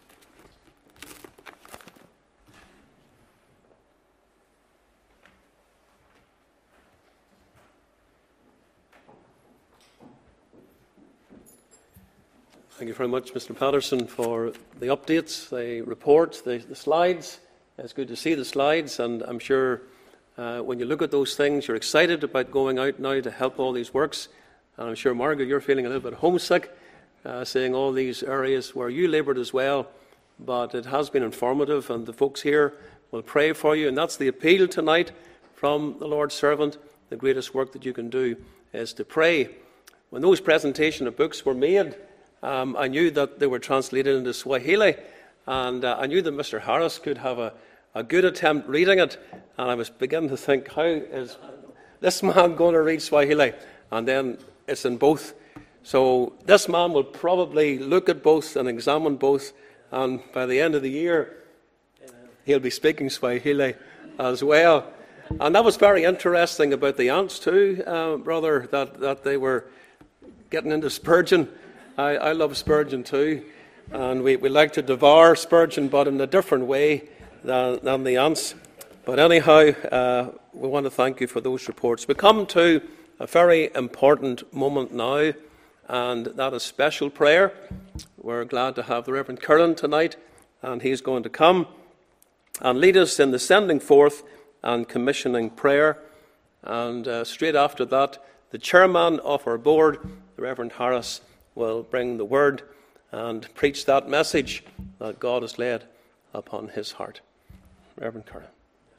Speaker 2: Thank you very much, Mister Patterson, for the updates, the report, the, the slides. It's good to see the slides, and I'm sure uh, when you look at those things, you're excited about going out now to help all these works. And I'm sure, Margaret, you're feeling a little bit homesick, uh, seeing all these areas where you laboured as well. But it has been informative, and the folks here will pray for you. And that's the appeal tonight from the Lord's servant. The greatest work that you can do is to pray. When those presentation of books were made, Um, I knew that they were translated into Swahili, and uh, I knew that Mister Harris could have a, a good attempt reading it, and I was beginning to think, how is this man going to read Swahili? And then it's in both. So this man will probably look at both and examine both, and by the end of the year, he'll be speaking Swahili as well. And that was very interesting about the ants too, uh, brother, that, that they were getting into Spurgeon. I, I love Spurgeon too. And we, we like to devour Spurgeon, but in a different way than, than the ants. But anyhow, uh, we want to thank you for those reports. We come to a very important moment now, and that is special prayer. We're glad to have the Reverend Curran tonight, and he's going to come and lead us in the sending forth and commissioning prayer. And uh, straight after that, the chairman of our board, the Reverend Harris, will bring the word and preach that message that God has laid upon his heart. Reverend Curran.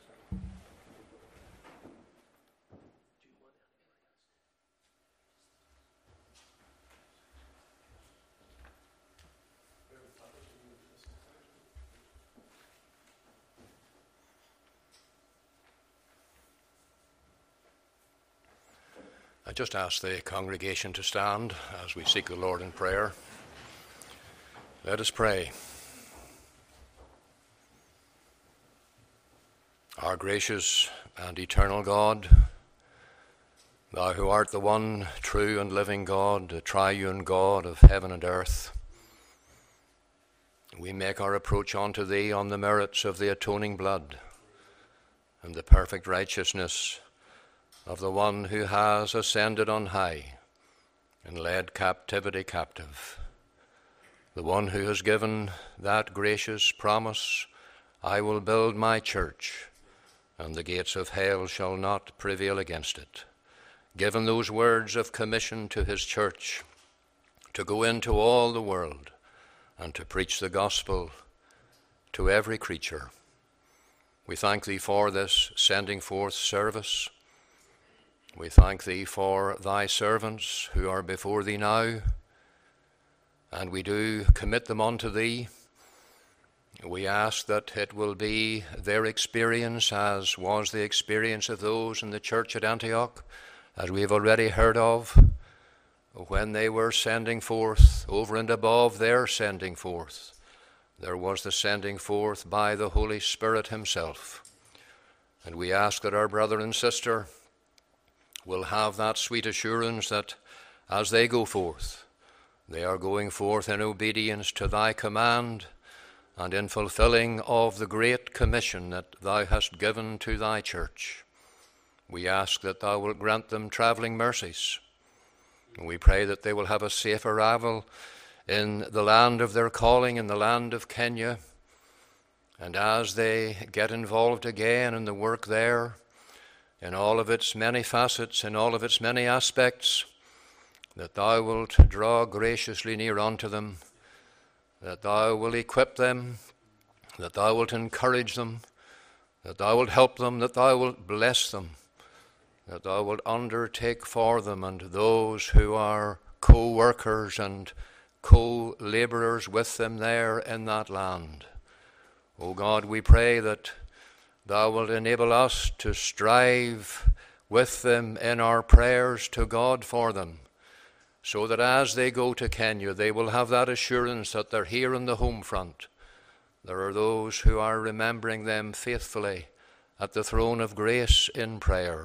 Speaker 6: I just ask the congregation to stand as we seek the Lord in prayer. Let us pray. Our gracious and eternal God, Thou who art the one true and living God, the triune God of heaven and earth, we make our approach unto Thee on the merits of the atoning blood and the perfect righteousness of the one who has ascended on high and led captivity captive, the one who has given that gracious promise, I will build my church, and the gates of hell shall not prevail against it. Given those words of commission to his church to go into all the world and to preach the gospel to every creature. We thank Thee for this sending forth service. We thank Thee for Thy servants who are before Thee now, and we do commit them unto Thee. We ask that it will be their experience as was the experience of those in the church at Antioch, as we have already heard of, when they were sending forth, over and above their sending forth, there was the sending forth by the Holy Spirit himself. And we ask that our brother and sister will have that sweet assurance that as they go forth, they are going forth in obedience to Thy command and in fulfilling of the great commission that Thou hast given to Thy church. We ask that Thou wilt grant them travelling mercies. We pray that they will have a safe arrival in the land of their calling, in the land of Kenya. And as they get involved again in the work there, in all of its many facets, in all of its many aspects, that Thou wilt draw graciously near unto them, that Thou wilt equip them, that Thou wilt encourage them, that Thou wilt help them, that Thou wilt bless them, that Thou wilt undertake for them and those who are co-workers and co-laborers with them there in that land. O God, we pray that Thou wilt enable us to strive with them in our prayers to God for them, so that as they go to Kenya, they will have that assurance that they're here in the home front. There are those who are remembering them faithfully at the throne of grace in prayer.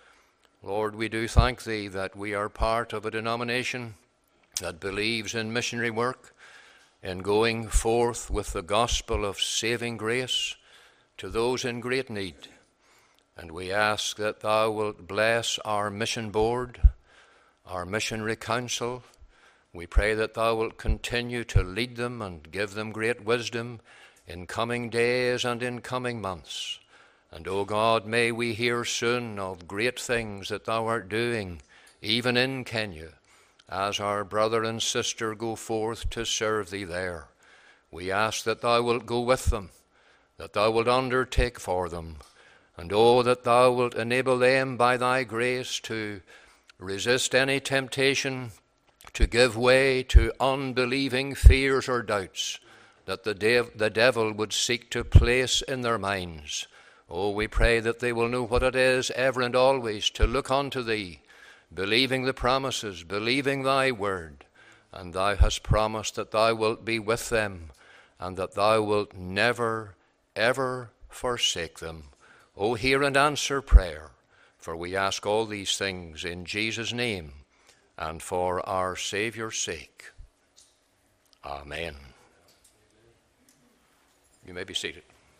Speaker 6: Lord, we do thank Thee that we are part of a denomination that believes in missionary work, in going forth with the gospel of saving grace to those in great need. And we ask that Thou wilt bless our mission board, our missionary council. We pray that Thou wilt continue to lead them and give them great wisdom in coming days and in coming months. And, O God, may we hear soon of great things that Thou art doing, even in Kenya, as our brother and sister go forth to serve Thee there. We ask that Thou wilt go with them, that Thou wilt undertake for them, and, oh, that Thou wilt enable them by Thy grace to resist any temptation, to give way to unbelieving fears or doubts that the, dev- the devil would seek to place in their minds. Oh, we pray that they will know what it is ever and always to look unto Thee, believing the promises, believing Thy word, and Thou hast promised that Thou wilt be with them, and that Thou wilt never, ever forsake them. O hear and answer prayer, for we ask all these things in Jesus' name and for our Saviour's sake. Amen. You may be seated.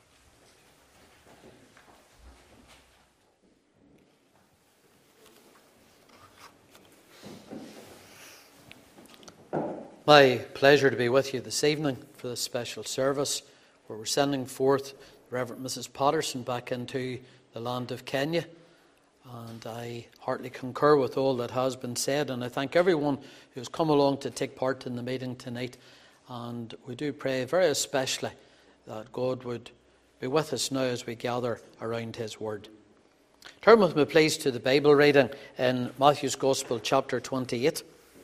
Speaker 7: My pleasure to be with you this evening for this special service where we're sending forth Reverend Missus Patterson back into the land of Kenya. And I heartily concur with all that has been said, and I thank everyone who's come along to take part in the meeting tonight. And we do pray very especially that God would be with us now as we gather around His Word. Turn with me please to the Bible reading in Matthew's Gospel chapter twenty-eight.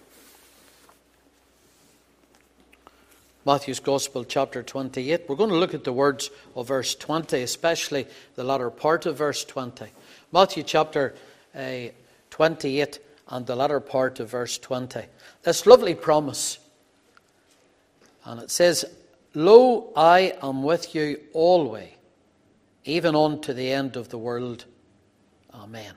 Speaker 7: Matthew's Gospel chapter twenty-eight. We're going to look at the words of verse twenty, especially the latter part of verse twenty. Matthew chapter uh, twenty-eight and the latter part of verse twenty. This lovely promise. And it says, Lo, I am with you always, even unto the end of the world. Amen.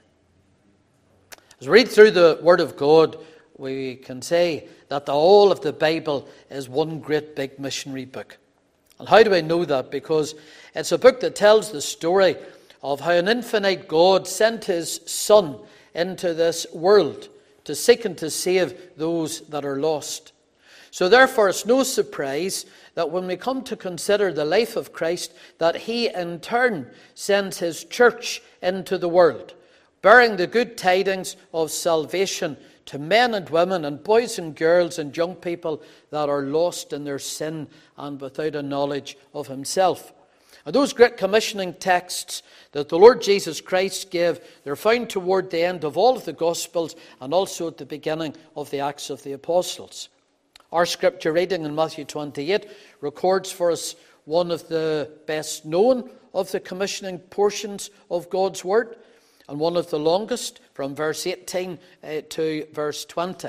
Speaker 7: As we read through the Word of God, we can say that the whole of the Bible is one great big missionary book. And how do I know that? Because it's a book that tells the story of how an infinite God sent His Son into this world to seek and to save those that are lost. So therefore it's no surprise that when we come to consider the life of Christ, that He in turn sends His church into the world, bearing the good tidings of salvation to men and women and boys and girls and young people that are lost in their sin and without a knowledge of Himself. And those great commissioning texts that the Lord Jesus Christ gave, they're found toward the end of all of the Gospels and also at the beginning of the Acts of the Apostles. Our scripture reading in Matthew twenty-eight records for us one of the best known of the commissioning portions of God's Word, and one of the longest, from verse eighteen uh, to verse twenty.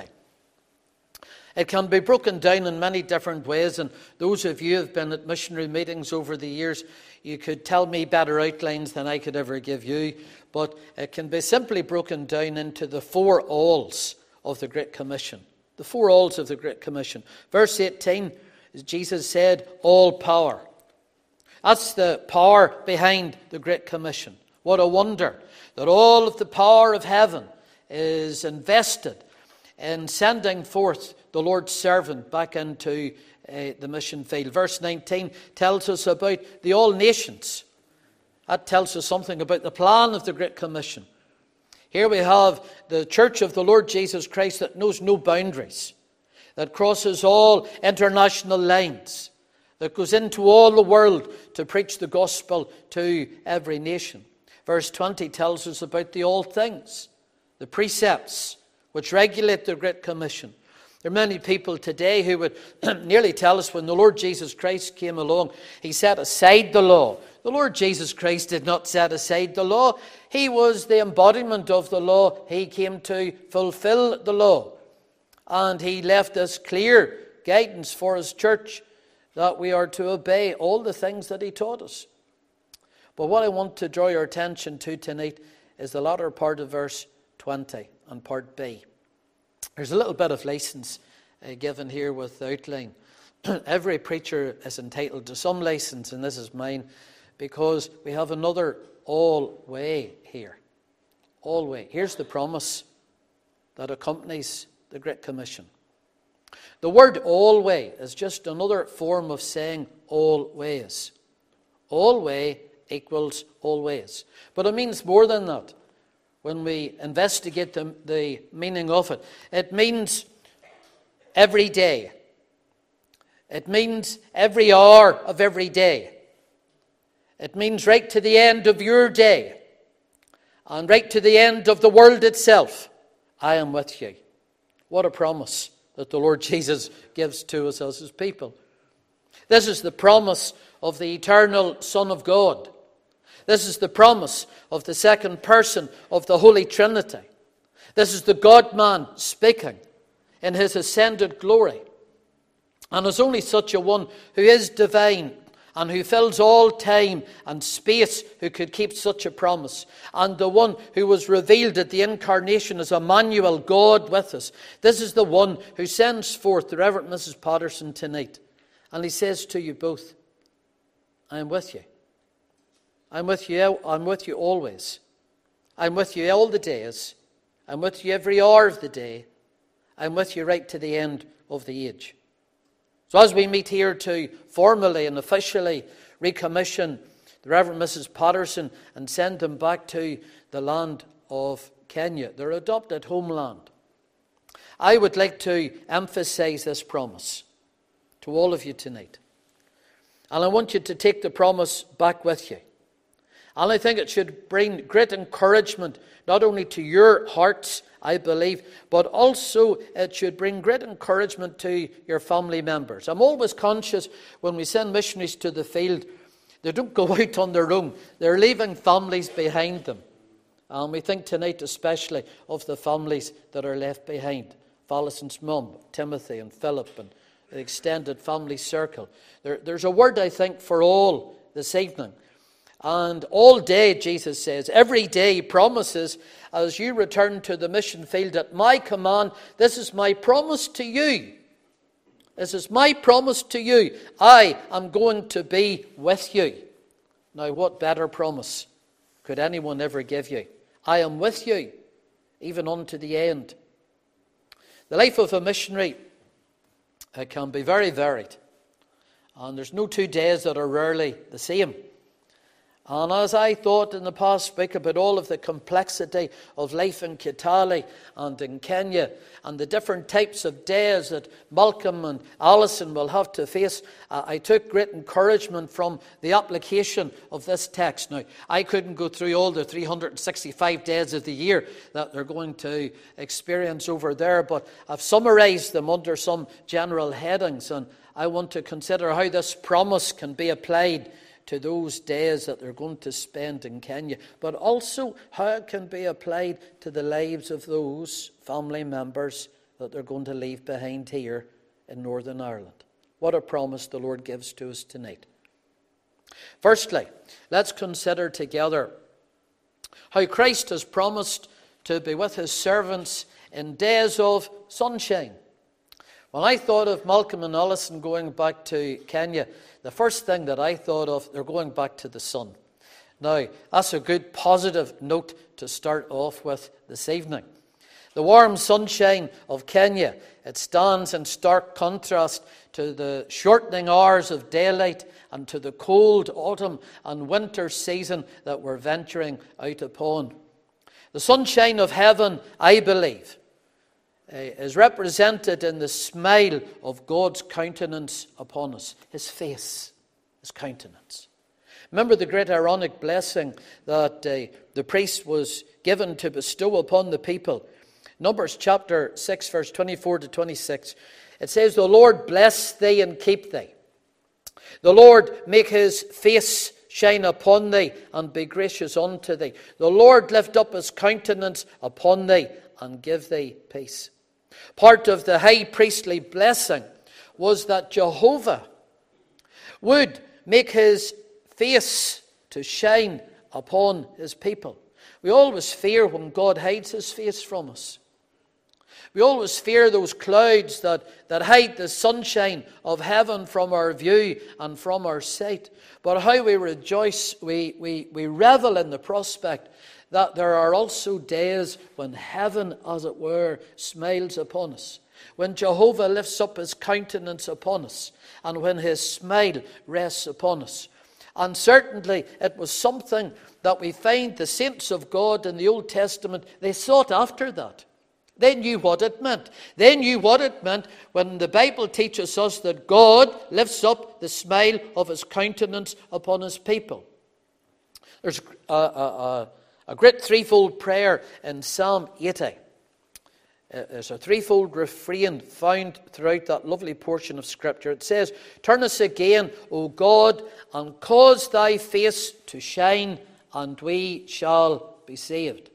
Speaker 7: It can be broken down in many different ways, and those of you who have been at missionary meetings over the years, you could tell me better outlines than I could ever give you, but it can be simply broken down into the four alls of the Great Commission. The four alls of the Great Commission. Verse eighteen, Jesus said, all power. That's the power behind the Great Commission. What a wonder that all of the power of heaven is invested in sending forth the Lord's servant back into uh, the mission field. Verse nineteen tells us about the all nations. That tells us something about the plan of the Great Commission. Here we have the church of the Lord Jesus Christ that knows no boundaries, that crosses all international lines, that goes into all the world to preach the gospel to every nation. Verse twenty tells us about the all things, the precepts which regulate the Great Commission. There are many people today who would nearly tell us when the Lord Jesus Christ came along, He set aside the law. The Lord Jesus Christ did not set aside the law. He was the embodiment of the law. He came to fulfill the law. And He left us clear guidance for His church that we are to obey all the things that He taught us. But what I want to draw your attention to tonight is the latter part of verse twenty and part B. There's a little bit of license uh, given here with the outline. Every preacher is entitled to some license, and this is mine, because we have another all way here. All way. Here's the promise that accompanies the Great Commission. The word all way is just another form of saying all ways. All way equals always. But it means more than that. When we investigate the, the meaning of it, it means every day. It means every hour of every day. It means right to the end of your day. And right to the end of the world itself. I am with you. What a promise that the Lord Jesus gives to us as His people. This is the promise of the eternal Son of God. This is the promise of the second person of the Holy Trinity. This is the God-man speaking in His ascended glory. And as only such a one who is divine and who fills all time and space, who could keep such a promise, and the one who was revealed at the incarnation as Emmanuel, God with us. This is the one who sends forth the Reverend Missus Patterson tonight. And he says to you both, I am with you. I'm with you, I'm with you always. I'm with you all the days. I'm with you every hour of the day. I'm with you right to the end of the age. So as we meet here to formally and officially recommission the Reverend Missus Patterson and send them back to the land of Kenya, their adopted homeland, I would like to emphasize this promise to all of you tonight. And I want you to take the promise back with you. And I think it should bring great encouragement, not only to your hearts, I believe, but also it should bring great encouragement to your family members. I'm always conscious when we send missionaries to the field, they don't go out on their own. They're leaving families behind them. And we think tonight especially of the families that are left behind. Alison's mum, Timothy and Philip, and the extended family circle. There, there's a word, I think, for all this evening. And all day, Jesus says, every day he promises, as you return to the mission field at my command, this is my promise to you. This is my promise to you. I am going to be with you. Now, what better promise could anyone ever give you? I am with you, even unto the end. The life of a missionary uh, can be very varied. And there's no two days that are rarely the same. And as I thought in the past week about all of the complexity of life in Kitale and in Kenya and the different types of days that Malcolm and Alison will have to face, uh, I took great encouragement from the application of this text. Now, I couldn't go through all the three hundred sixty-five days of the year that they're going to experience over there, but I've summarized them under some general headings, and I want to consider how this promise can be applied to those days that they're going to spend in Kenya, but also how it can be applied to the lives of those family members that they're going to leave behind here in Northern Ireland. What a promise the Lord gives to us tonight. Firstly, let's consider together how Christ has promised to be with his servants in days of sunshine. When I thought of Malcolm and Alison going back to Kenya, the first thing that I thought of, they're going back to the sun. Now, that's a good positive note to start off with this evening. The warm sunshine of Kenya, it stands in stark contrast to the shortening hours of daylight and to the cold autumn and winter season that we're venturing out upon. The sunshine of heaven, I believe, is represented in the smile of God's countenance upon us. His face, his countenance. Remember the great Aaronic blessing that uh, the priest was given to bestow upon the people. Numbers chapter six, verse twenty-four to twenty-six. It says, the Lord bless thee and keep thee. The Lord make his face shine upon thee and be gracious unto thee. The Lord lift up his countenance upon thee and give thee peace. Part of the high priestly blessing was that Jehovah would make his face to shine upon his people. We always fear when God hides his face from us. We always fear those clouds that, that hide the sunshine of heaven from our view and from our sight. But how we rejoice, we, we, we revel in the prospect that there are also days when heaven, as it were, smiles upon us. When Jehovah lifts up his countenance upon us, and when his smile rests upon us. And certainly it was something that we find the saints of God in the Old Testament, they sought after that. They knew what it meant. They knew what it meant when the Bible teaches us that God lifts up the smile of his countenance upon his people. There's a, a, a A great threefold prayer in Psalm eighty. There's a threefold refrain found throughout that lovely portion of Scripture. It says, turn us again, O God, and cause thy face to shine, and we shall be saved.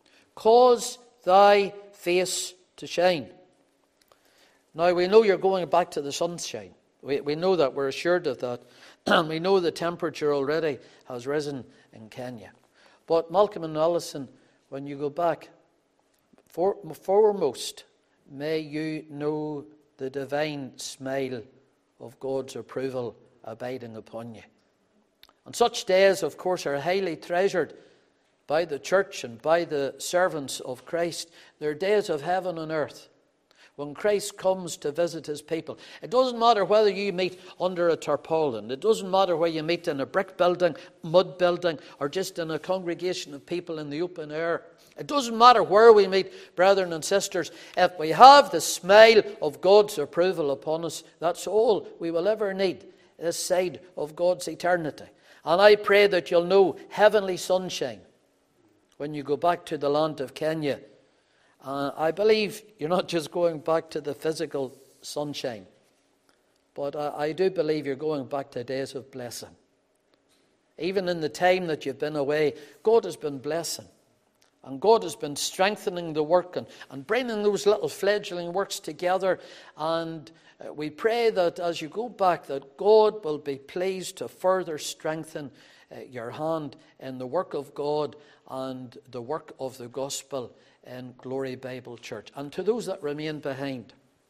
Speaker 7: Cause thy face to shine. Now, we know you're going back to the sunshine. We, we know that. We're assured of that. And we know the temperature already has risen in Kenya. But Malcolm and Alison, when you go back, for, foremost, may you know the divine smile of God's approval abiding upon you. And such days, of course, are highly treasured by the church and by the servants of Christ. They're days of heaven and earth, when Christ comes to visit his people. It doesn't matter whether you meet under a tarpaulin. It doesn't matter whether you meet in a brick building, mud building, or just in a congregation of people in the open air. It doesn't matter where we meet, brethren and sisters. If we have the smile of God's approval upon us, that's all we will ever need this side of God's eternity. And I pray that you'll know heavenly sunshine when you go back to the land of Kenya. Uh, I believe you're not just going back to the physical sunshine, but I, I do believe you're going back to days of blessing. Even in the time that you've been away, God has been blessing. And God has been strengthening the work and, and bringing those little fledgling works together. And uh, we pray that as you go back, that God will be pleased to further strengthen uh, your hand in the work of God and the work of the gospel in Glory Bible Church. And to those that remain behind,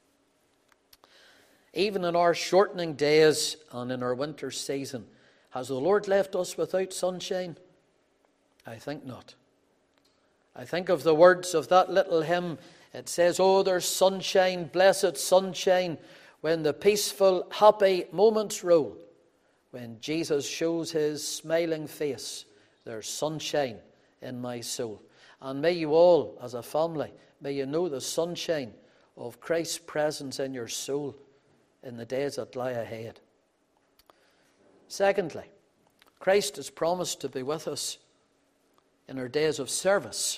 Speaker 7: even in our shortening days and in our winter season, has the Lord left us without sunshine? I think not. I think of the words of that little hymn. It says, "Oh, there's sunshine, blessed sunshine, when the peaceful, happy moments roll. When Jesus shows his smiling face, there's sunshine in my soul." And may you all, as a family, may you know the sunshine of Christ's presence in your soul in the days that lie ahead. Secondly, Christ has promised to be with us in our days of service.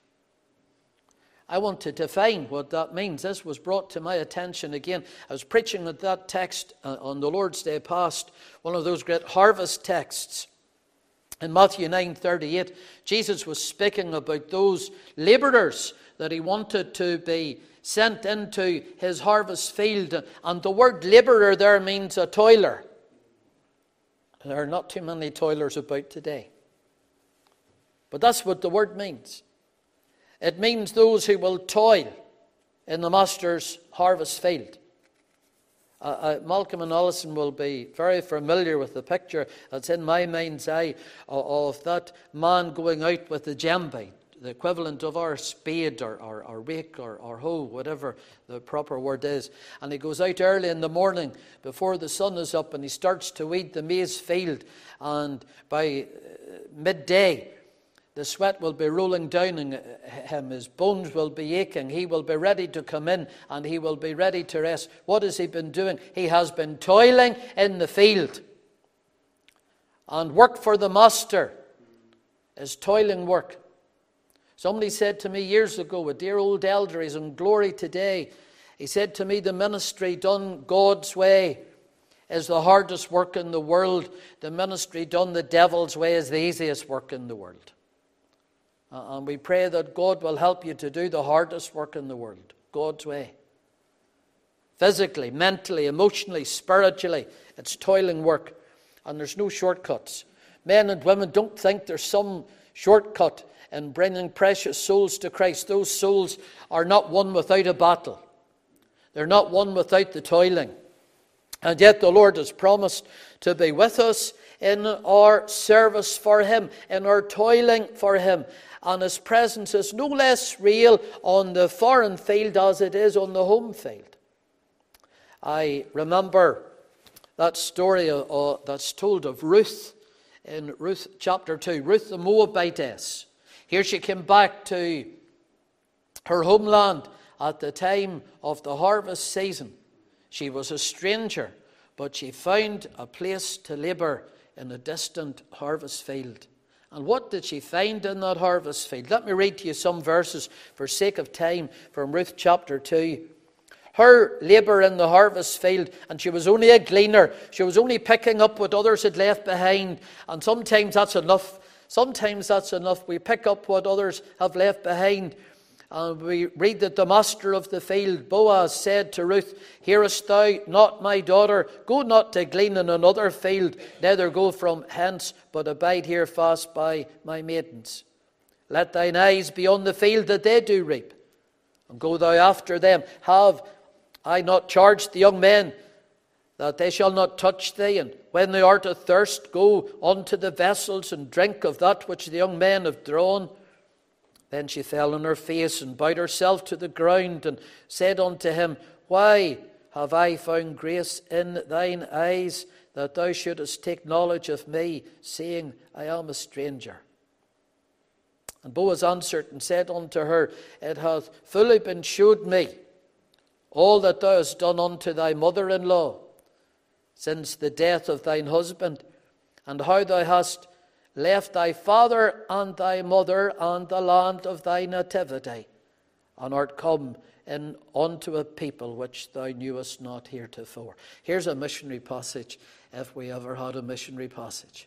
Speaker 7: I want to define what that means. This was brought to my attention again. I was preaching at that text uh, on the Lord's Day past, one of those great harvest texts. In Matthew nine thirty-eight, Jesus was speaking about those labourers that he wanted to be sent into his harvest field. And the word labourer there means a toiler. There are not too many toilers about today. But that's what the word means. It means those who will toil in the Master's harvest field. Uh, uh, Malcolm and Alison will be very familiar with the picture that's in my mind's eye of, of that man going out with the djembe, the equivalent of our spade or, or, or rake or, or hoe, whatever the proper word is. And he goes out early in the morning before the sun is up, and he starts to weed the maize field. And by uh, midday, the sweat will be rolling down him. His bones will be aching. He will be ready to come in, and he will be ready to rest. What has he been doing? He has been toiling in the field. And work for the Master is toiling work. Somebody said to me years ago, a dear old elder, he's in glory today. He said to me, the ministry done God's way is the hardest work in the world. The ministry done the devil's way is the easiest work in the world. Uh, and we pray that God will help you to do the hardest work in the world, God's way. Physically, mentally, emotionally, spiritually, it's toiling work. And there's no shortcuts. Men and women, don't think there's some shortcut in bringing precious souls to Christ. Those souls are not won without a battle. They're not won without the toiling. And yet the Lord has promised to be with us in our service for him, in our toiling for him. And his presence is no less real on the foreign field as it is on the home field. I remember that story uh, that's told of Ruth in Ruth chapter two. Ruth the Moabitess. Here she came back to her homeland at the time of the harvest season. She was a stranger, but she found a place to labour in a distant harvest field. And what did she find in that harvest field? Let me read to you some verses for sake of time from Ruth chapter two. Her labour in the harvest field, and she was only a gleaner. She was only picking up what others had left behind. And sometimes that's enough. Sometimes that's enough. We pick up what others have left behind. And we read that the master of the field, Boaz, said to Ruth, Hearest thou not, my daughter? Go not to glean in another field, neither go from hence, but abide here fast by my maidens. Let thine eyes be on the field that they do reap, and go thou after them. Have I not charged the young men that they shall not touch thee? And when thou art athirst, go unto the vessels and drink of that which the young men have drawn. Then she fell on her face and bowed herself to the ground and said unto him, Why have I found grace in thine eyes, that thou shouldest take knowledge of me, seeing I am a stranger? And Boaz answered and said unto her, It hath fully been shewed me all that thou hast done unto thy mother-in-law since the death of thine husband, and how thou hast left thy father and thy mother and the land of thy nativity, and art come in unto a people which thou knewest not heretofore. Here's a missionary passage, if we ever had a missionary passage.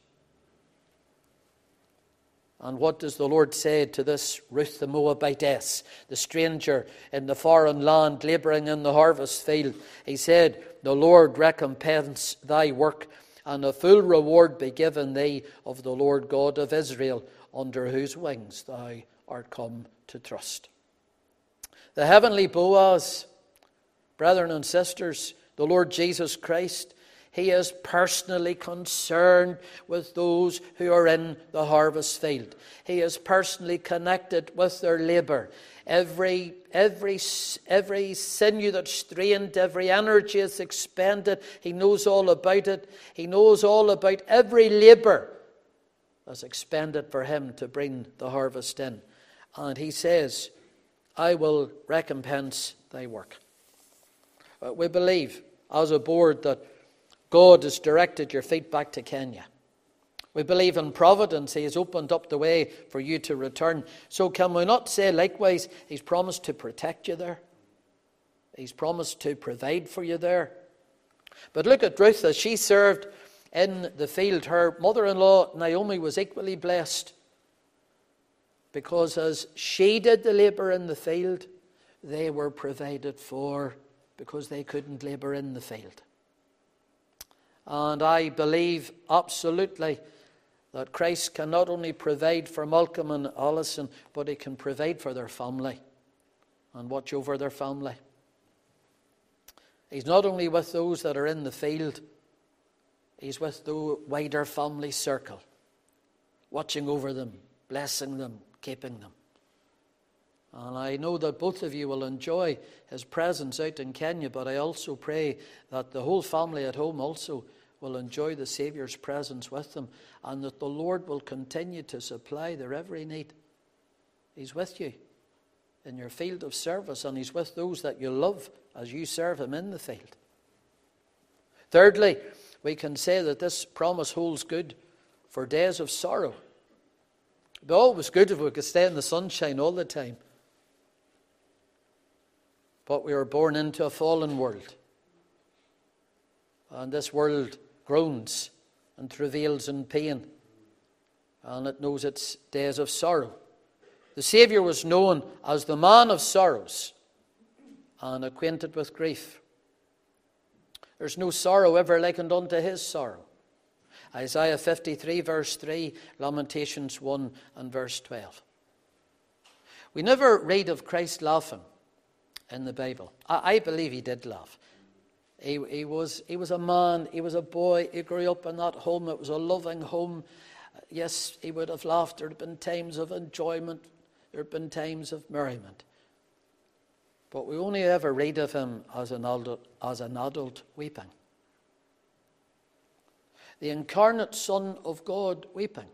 Speaker 7: And what does the Lord say to this Ruth the Moabitess, the stranger in the foreign land, labouring in the harvest field? He said, The Lord recompense thy work, and a full reward be given thee of the Lord God of Israel, under whose wings thou art come to trust. The heavenly Boaz, brethren and sisters, the Lord Jesus Christ, he is personally concerned with those who are in the harvest field. He is personally connected with their labour. Every, every, every sinew that's strained, every energy is expended, he knows all about it. He knows all about every labour that's expended for him to bring the harvest in. And he says, I will recompense thy work. Uh, we believe, as a board, that God has directed your feet back to Kenya. We believe in providence. He has opened up the way for you to return. So can we not say likewise, he's promised to protect you there? He's promised to provide for you there. But look at Ruth as she served in the field. Her mother-in-law, Naomi, was equally blessed, because as she did the labour in the field, they were provided for, because they couldn't labour in the field. And I believe absolutely that Christ can not only provide for Malcolm and Alison, but he can provide for their family and watch over their family. He's not only with those that are in the field, he's with the wider family circle, watching over them, blessing them, keeping them. And I know that both of you will enjoy his presence out in Kenya, but I also pray that the whole family at home also will enjoy the Saviour's presence with them, and that the Lord will continue to supply their every need. He's with you in your field of service, and he's with those that you love as you serve him in the field. Thirdly, we can say that this promise holds good for days of sorrow. It'd be always good if we could stay in the sunshine all the time. But we were born into a fallen world. And this world groans and travails in pain. And it knows its days of sorrow. The Saviour was known as the man of sorrows and acquainted with grief. There's no sorrow ever likened unto his sorrow. Isaiah fifty-three verse three, Lamentations one and verse twelve. We never read of Christ laughing in the Bible. I, I believe he did laugh. He, he, was, he was a man, he was a boy, he grew up in that home. It was a loving home. Yes, he would have laughed. There had been times of enjoyment. There had been times of merriment. But we only ever read of him as an adult, as an adult weeping. The incarnate Son of God weeping.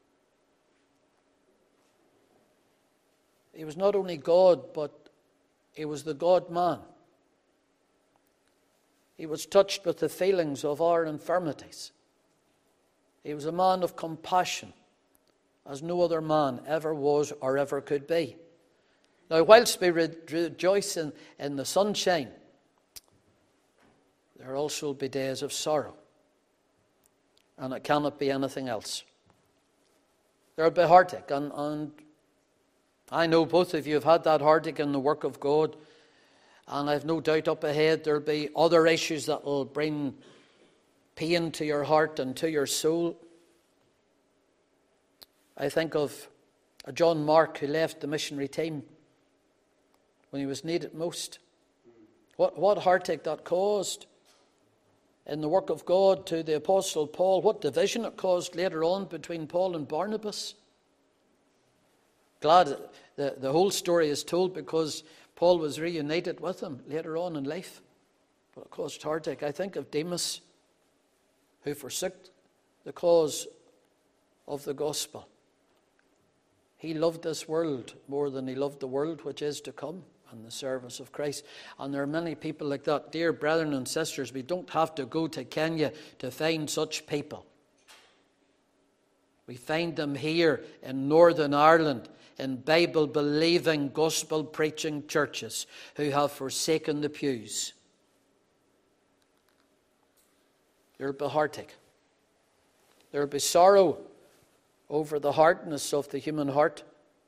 Speaker 7: He was not only God, but he was the God-man. He was touched with the feelings of our infirmities. He was a man of compassion, as no other man ever was or ever could be. Now, whilst we re- rejoice in, in the sunshine, there also will be days of sorrow. And it cannot be anything else. There will be heartache, and, and I know both of you have had that heartache in the work of God, and I've no doubt up ahead there'll be other issues that will bring pain to your heart and to your soul. I think of a John Mark who left the missionary team when he was needed most. What, what heartache that caused in the work of God to the Apostle Paul. What division it caused later on between Paul and Barnabas. Glad the, the whole story is told because Paul was reunited with him later on in life. But it caused heartache. I think of Demas, who forsook the cause of the gospel. He loved this world more than he loved the world which is to come and the service of Christ. And there are many people like that. Dear brethren and sisters, we don't have to go to Kenya to find such people. We find them here in Northern Ireland in Bible-believing, gospel-preaching churches who have forsaken the pews. There will be heartache. There will be sorrow over the hardness of the human heart.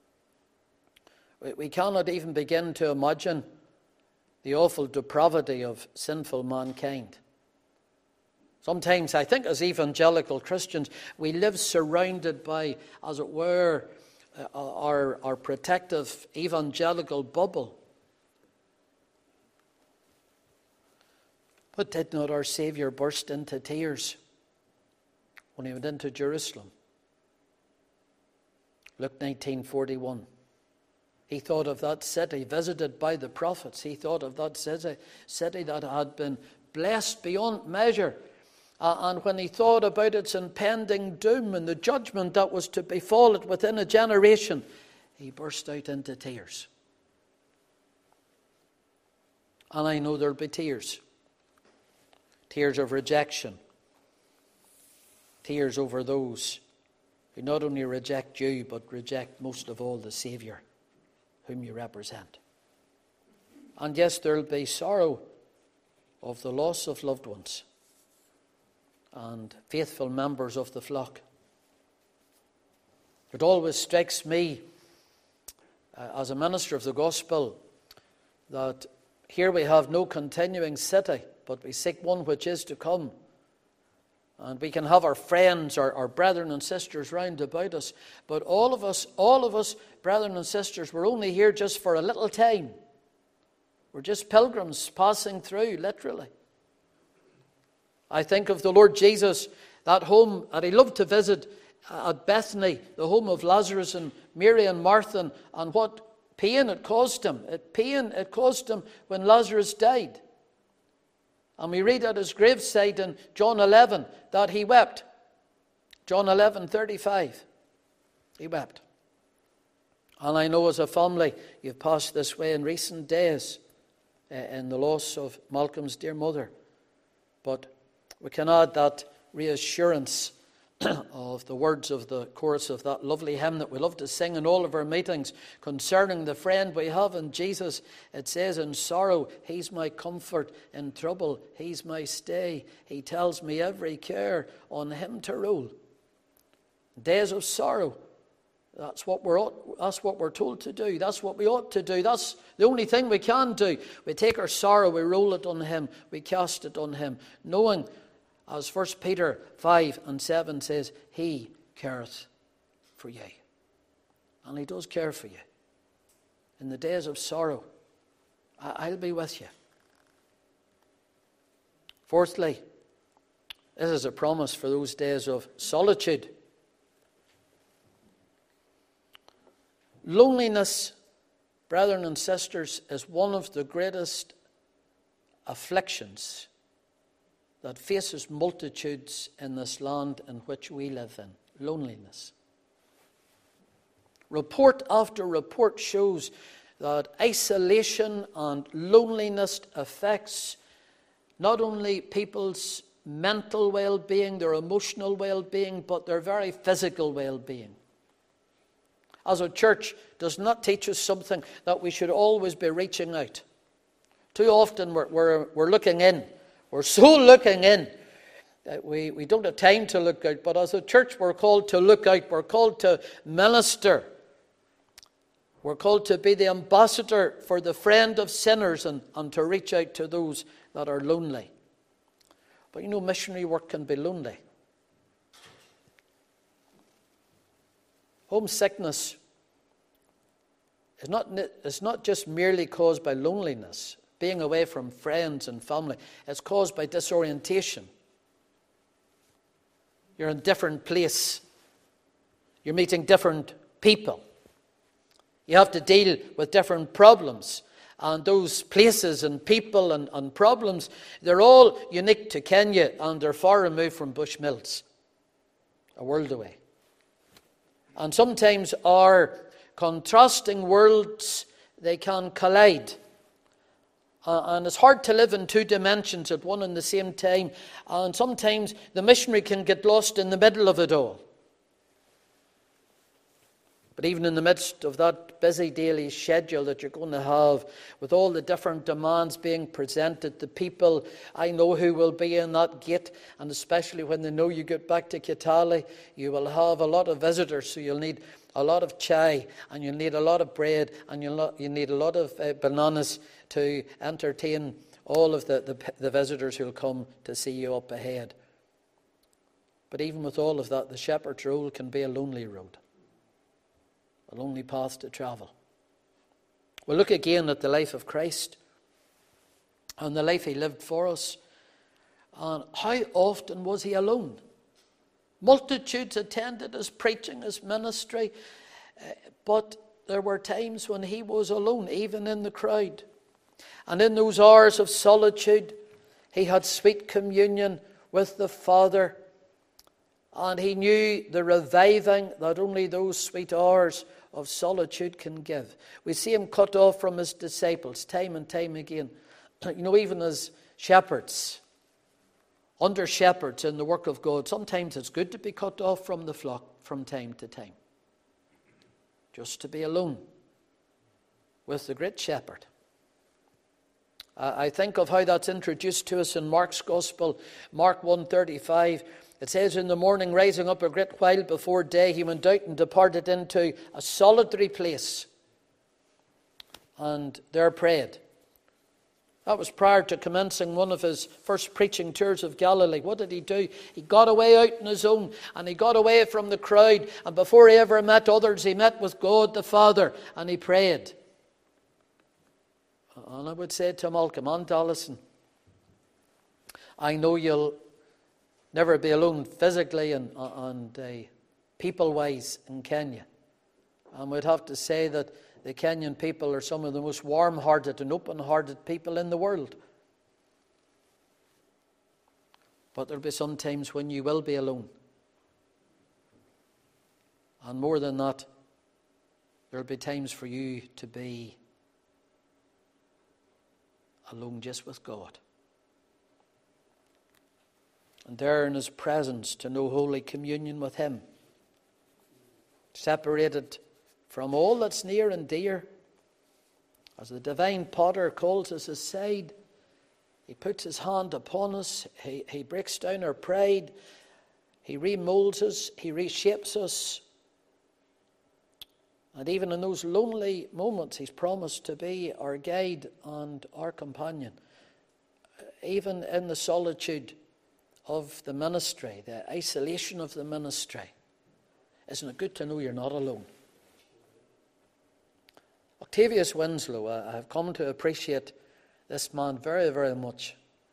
Speaker 7: We cannot even begin to imagine the awful depravity of sinful mankind. Sometimes I think as evangelical Christians, we live surrounded by, as it were, our, our protective evangelical bubble. But did not our Saviour burst into tears when he went into Jerusalem? Luke nineteen forty-one. He thought of that city visited by the prophets. He thought of that city, city that had been blessed beyond measure. Uh, and when he thought about its impending doom and the judgment that was to befall it within a generation, he burst out into tears. And I know there'll be tears. Tears of rejection. Tears over those who not only reject you, but reject most of all the Saviour whom you represent. And yes, there will be sorrow of the loss of loved ones and faithful members of the flock. It always strikes me uh, as a minister of the gospel that here we have no continuing city, but we seek one which is to come. And we can have our friends, our, our brethren and sisters round about us. But all of us, all of us, brethren and sisters, we're only here just for a little time. We're just pilgrims passing through, literally. I think of the Lord Jesus, that home that he loved to visit at Bethany, the home of Lazarus and Mary and Martha, and, and what pain it caused him. It pain it caused him when Lazarus died. And we read at his graveside in John eleven that he wept. John eleven thirty-five. He wept. And I know as a family you've passed this way in recent days uh, in the loss of Malcolm's dear mother. But we can add that reassurance of the words of the chorus of that lovely hymn that we love to sing in all of our meetings concerning the friend we have in Jesus. It says, in sorrow, he's my comfort. In trouble, he's my stay. He tells me every care on him to roll. Days of sorrow, that's what we're ought, that's what we're told to do. That's what we ought to do. That's the only thing we can do. We take our sorrow, we roll it on him, we cast it on him, knowing, as First Peter five and seven says, he careth for you. And he does care for you. In the days of sorrow, I'll be with you. Fourthly, this is a promise for those days of solitude. Loneliness, brethren and sisters, is one of the greatest afflictions that faces multitudes in this land in which we live in. Loneliness. Report after report shows that isolation and loneliness affects not only people's mental well-being, their emotional well-being, but their very physical well-being. As a church, does not teach us something that we should always be reaching out. Too often we're, we're, we're looking in. We're so looking in that we, we don't have time to look out. But as a church, we're called to look out. We're called to minister. We're called to be the ambassador for the friend of sinners and, and to reach out to those that are lonely. But you know, missionary work can be lonely. Homesickness is not, is not just merely caused by loneliness, being away from friends and family. It's caused by disorientation. You're in a different place. You're meeting different people. You have to deal with different problems. And those places and people and, and problems, they're all unique to Kenya, and they're far removed from Bushmills, a world away. And sometimes our contrasting worlds, they can collide. Uh, and it's hard to live in two dimensions at one and the same time. And sometimes the missionary can get lost in the middle of it all. But even in the midst of that busy daily schedule that you're going to have, with all the different demands being presented, the people I know who will be in that gate, and especially when they know you get back to Kitale, you will have a lot of visitors, so you'll need a lot of chai, and you'll need a lot of bread, and you'll you need a lot of uh, bananas to entertain all of the, the, the visitors who'll come to see you up ahead. But even with all of that, the shepherd's road can be a lonely road. A lonely path to travel. We'll look again at the life of Christ and the life he lived for us. And how often was he alone? Multitudes attended his preaching, his ministry, but there were times when he was alone, even in the crowd. And in those hours of solitude, he had sweet communion with the Father, and he knew the reviving that only those sweet hours of solitude can give. We see him cut off from his disciples time and time again. You know, even as shepherds, under shepherds in the work of God, sometimes it's good to be cut off from the flock from time to time. Just to be alone with the great shepherd. I think of how that's introduced to us in Mark's Gospel, Mark one thirty-five. It says, in the morning, rising up a great while before day, he went out and departed into a solitary place, and there prayed. That was prior to commencing one of his first preaching tours of Galilee. What did he do? He got away out on his own, and he got away from the crowd, and before he ever met others, he met with God the Father, and he prayed. And I would say to Malcolm and Alison, I know you'll never be alone physically and, and uh, people-wise in Kenya. And we'd have to say that the Kenyan people are some of the most warm-hearted and open-hearted people in the world. But there'll be some times when you will be alone. And more than that, there'll be times for you to be alone just with God. And there in his presence to know holy communion with him. Separated from all that's near and dear. As the divine potter calls us aside, he puts his hand upon us, he, he breaks down our pride, he remolds us, he reshapes us. And even in those lonely moments, he's promised to be our guide and our companion. Even in the solitude of the ministry, the isolation of the ministry. Isn't it good to know you're not alone? Octavius Winslow, I have come to appreciate this man very, very much.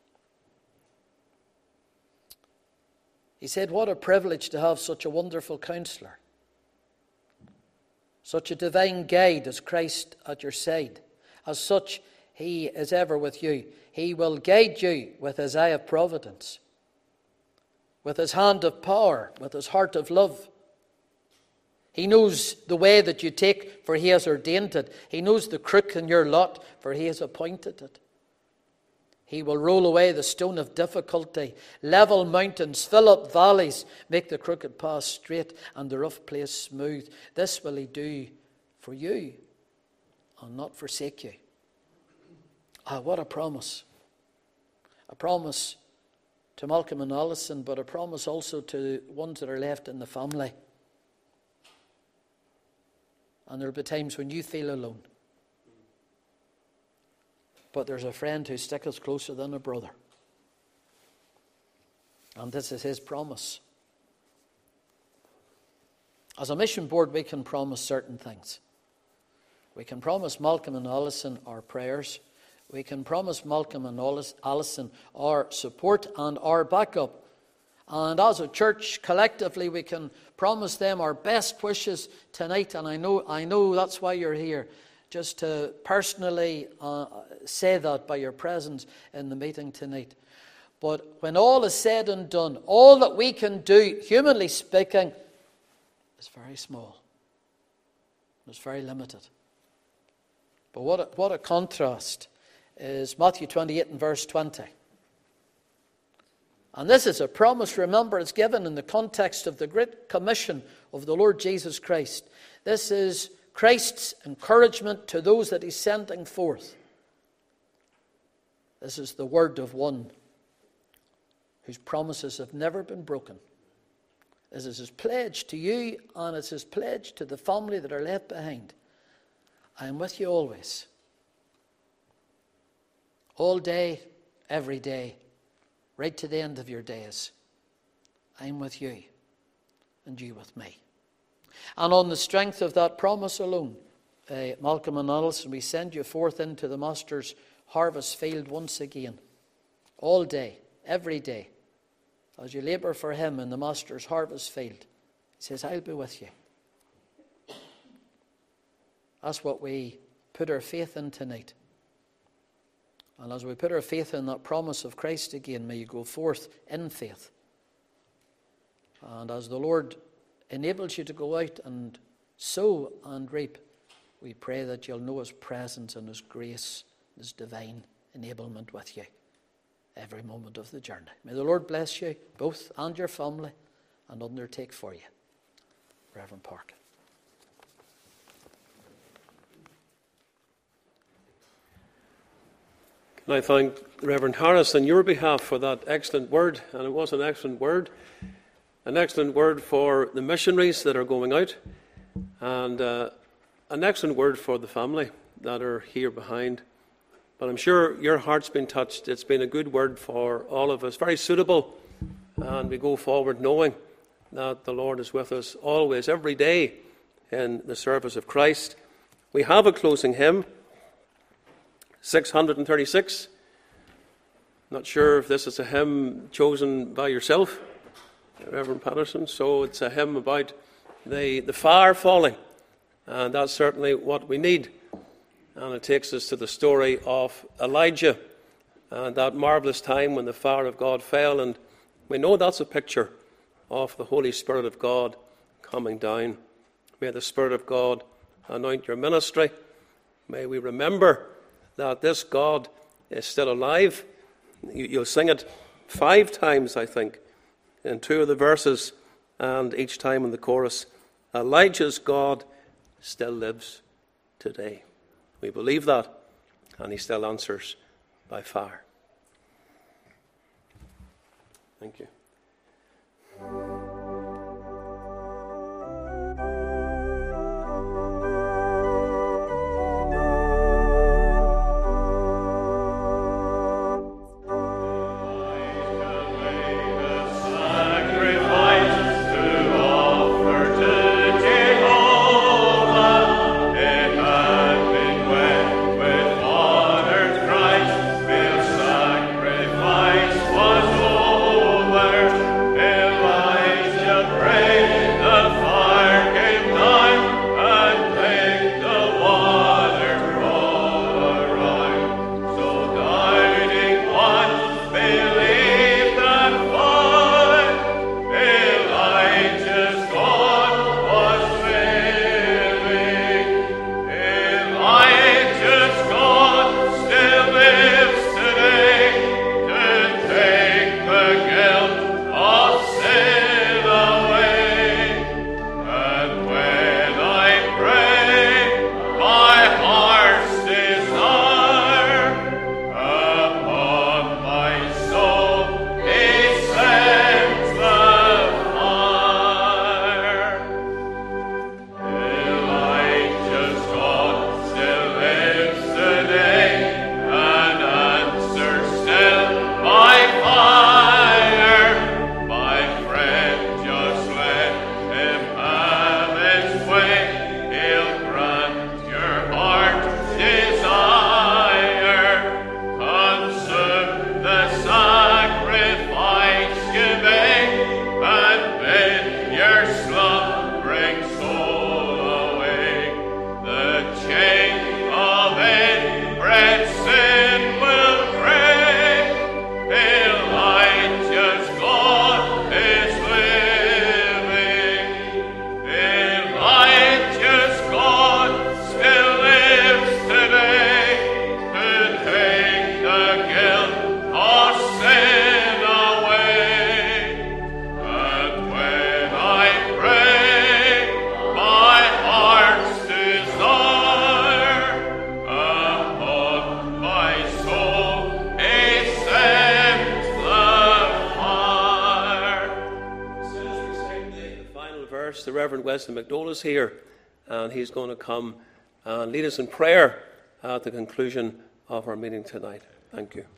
Speaker 7: He said, what a privilege to have such a wonderful counselor, such a divine guide as Christ at your side. As such, he is ever with you. He will guide you with his eye of providence, with his hand of power, with his heart of love. He knows the way that you take, for he has ordained it. He knows the crook in your lot, for he has appointed it. He will roll away the stone of difficulty, level mountains, fill up valleys, make the crooked path straight and the rough place smooth. This will he do for you and not forsake you. Ah, what a promise. A promise to Malcolm and Alison, but a promise also to ones that are left in the family. And there will be times when you feel alone. But there's a friend who sticks closer than a brother. And this is his promise. As a mission board, we can promise certain things. We can promise Malcolm and Alison our prayers. We can promise Malcolm and Alison our support and our backup. And as a church, collectively, we can promise them our best wishes tonight. And I know, I know that's why you're here, just to personally uh, say that by your presence in the meeting tonight. But when all is said and done, all that we can do, humanly speaking, is very small. It's very limited. But what a, what a contrast is Matthew twenty-eight and verse twenty. And this is a promise, remember, it's given in the context of the Great Commission of the Lord Jesus Christ. This is Christ's encouragement to those that he's sending forth. This is the word of one whose promises have never been broken. This is his pledge to you, and it's his pledge to the family that are left behind. I am with you always. All day, every day, right to the end of your days. I'm with you, and you with me. And on the strength of that promise alone, uh, Malcolm and Alison, we send you forth into the Master's harvest field once again. All day, every day. As you labour for him in the Master's harvest field, he says, I'll be with you. That's what we put our faith in tonight. And as we put our faith in that promise of Christ again, may you go forth in faith. And as the Lord enables you to go out and sow and reap, we pray that you'll know his presence and his grace, his divine enablement with you every moment of the journey. May the Lord bless you both and your family and undertake for you. Reverend Park.
Speaker 2: Can I thank Reverend Harris on your behalf for that excellent word, and it was an excellent word, an excellent word for the missionaries that are going out, and uh, an excellent word for the family that are here behind. But I'm sure your heart's been touched. It's been a good word for all of us, very suitable, and we go forward knowing that the Lord is with us always, every day in the service of Christ. We have a closing hymn, six hundred thirty-six. Not sure if this is a hymn chosen by yourself, Reverend Patterson. So it's a hymn about the, the fire falling, and that's certainly what we need. And it takes us to the story of Elijah and that marvellous time when the fire of God fell, and we know that's a picture of the Holy Spirit of God coming down. May the Spirit of God anoint your ministry. May we remember that this God is still alive. You'll sing it five times, I think, in two of the verses, and each time in the chorus. Elijah's God still lives today. We believe that, and he still answers by fire. Thank you.
Speaker 8: Sacrifice was over, Elijah.
Speaker 2: Wesley McDowell is here, and he's going to come and lead us in prayer at the conclusion of our meeting tonight. Thank you.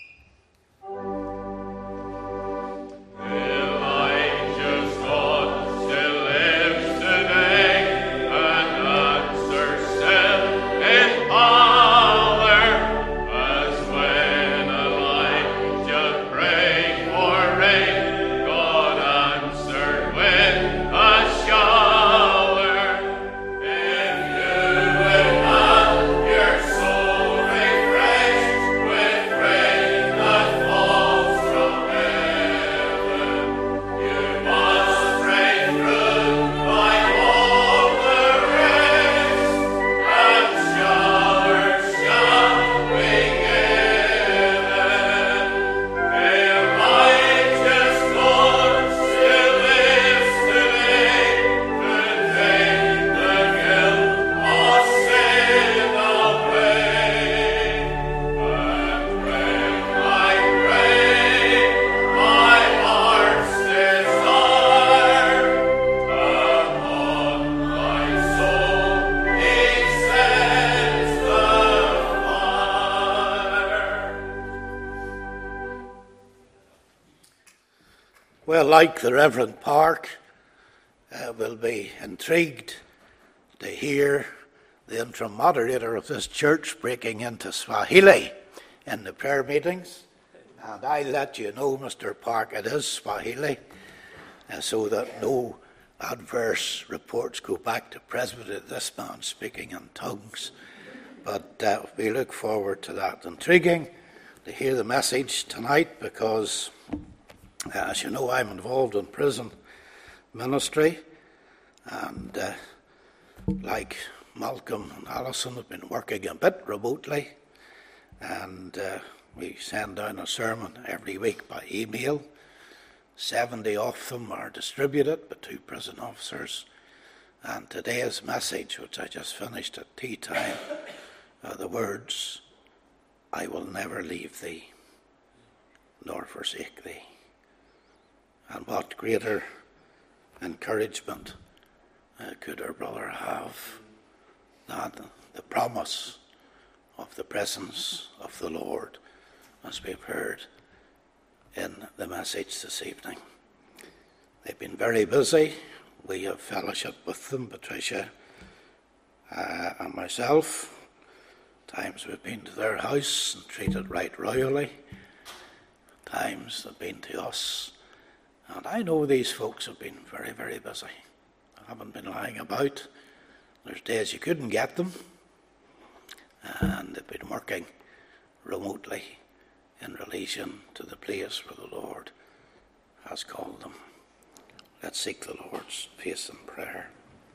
Speaker 8: Well, like the Reverend Park, uh, will be intrigued to hear the interim moderator of this church breaking into Swahili in the prayer meetings. And I let you know, Mister Park, it is Swahili, uh, so that no adverse reports go back to Presbytery, this man speaking in tongues. But uh, we look forward to that. Intriguing to hear the message tonight because, uh, as you know, I'm involved in prison ministry, and uh, like Malcolm and Alison have been working a bit remotely, and uh, we send down a sermon every week by email. seventy of them are distributed by two prison officers, and today's message, which I just finished at tea time, are the words, "I will never leave thee, nor forsake thee." And what greater encouragement uh, could our brother have than the promise of the presence of the Lord, as we've heard in the message this evening. They've been very busy. We have fellowship with them, Patricia uh, and myself. Times we've been to their house and treated right royally. Times they've been to us. And I know these folks have been very, very busy. They haven't been lying about. There's days you couldn't get them. And they've been working remotely in relation to the place where the Lord has called them. Let's seek the Lord's face in prayer.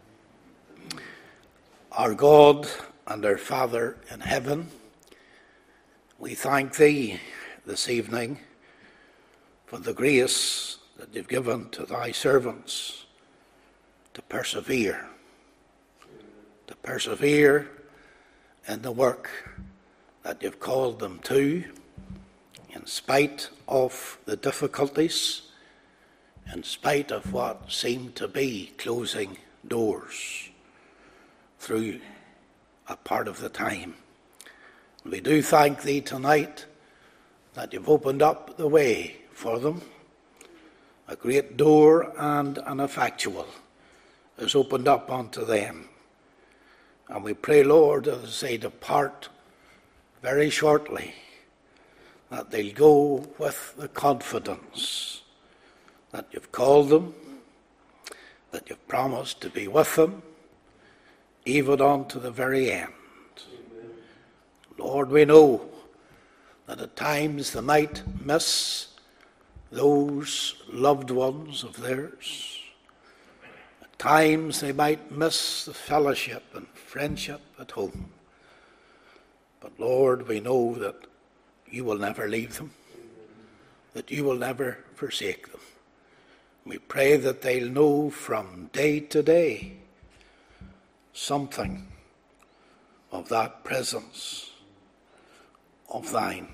Speaker 8: Our God and our Father in heaven, we thank Thee this evening for the grace that You've given to Thy servants to persevere, to persevere in the work that You've called them to, in spite of the difficulties, in spite of what seemed to be closing doors through a part of the time. We do thank Thee tonight that You've opened up the way for them. A great door and an effectual is opened up unto them. And we pray, Lord, as they depart very shortly, that they'll go with the confidence that You've called them, that You've promised to be with them, even on to the very end. Amen. Lord, we know that at times they might miss those loved ones of theirs. At times they might miss the fellowship and friendship at home. But Lord, we know that You will never leave them, that You will never forsake them. We pray that they'll know from day to day something of that presence of Thine.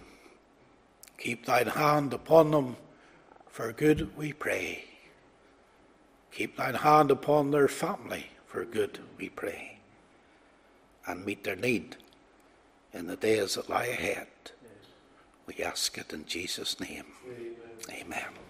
Speaker 8: Keep Thine hand upon them for good, we pray. Keep thine hand upon their family for good, we pray, and meet their need in the days that lie ahead. We ask it in Jesus' name. Amen. Amen.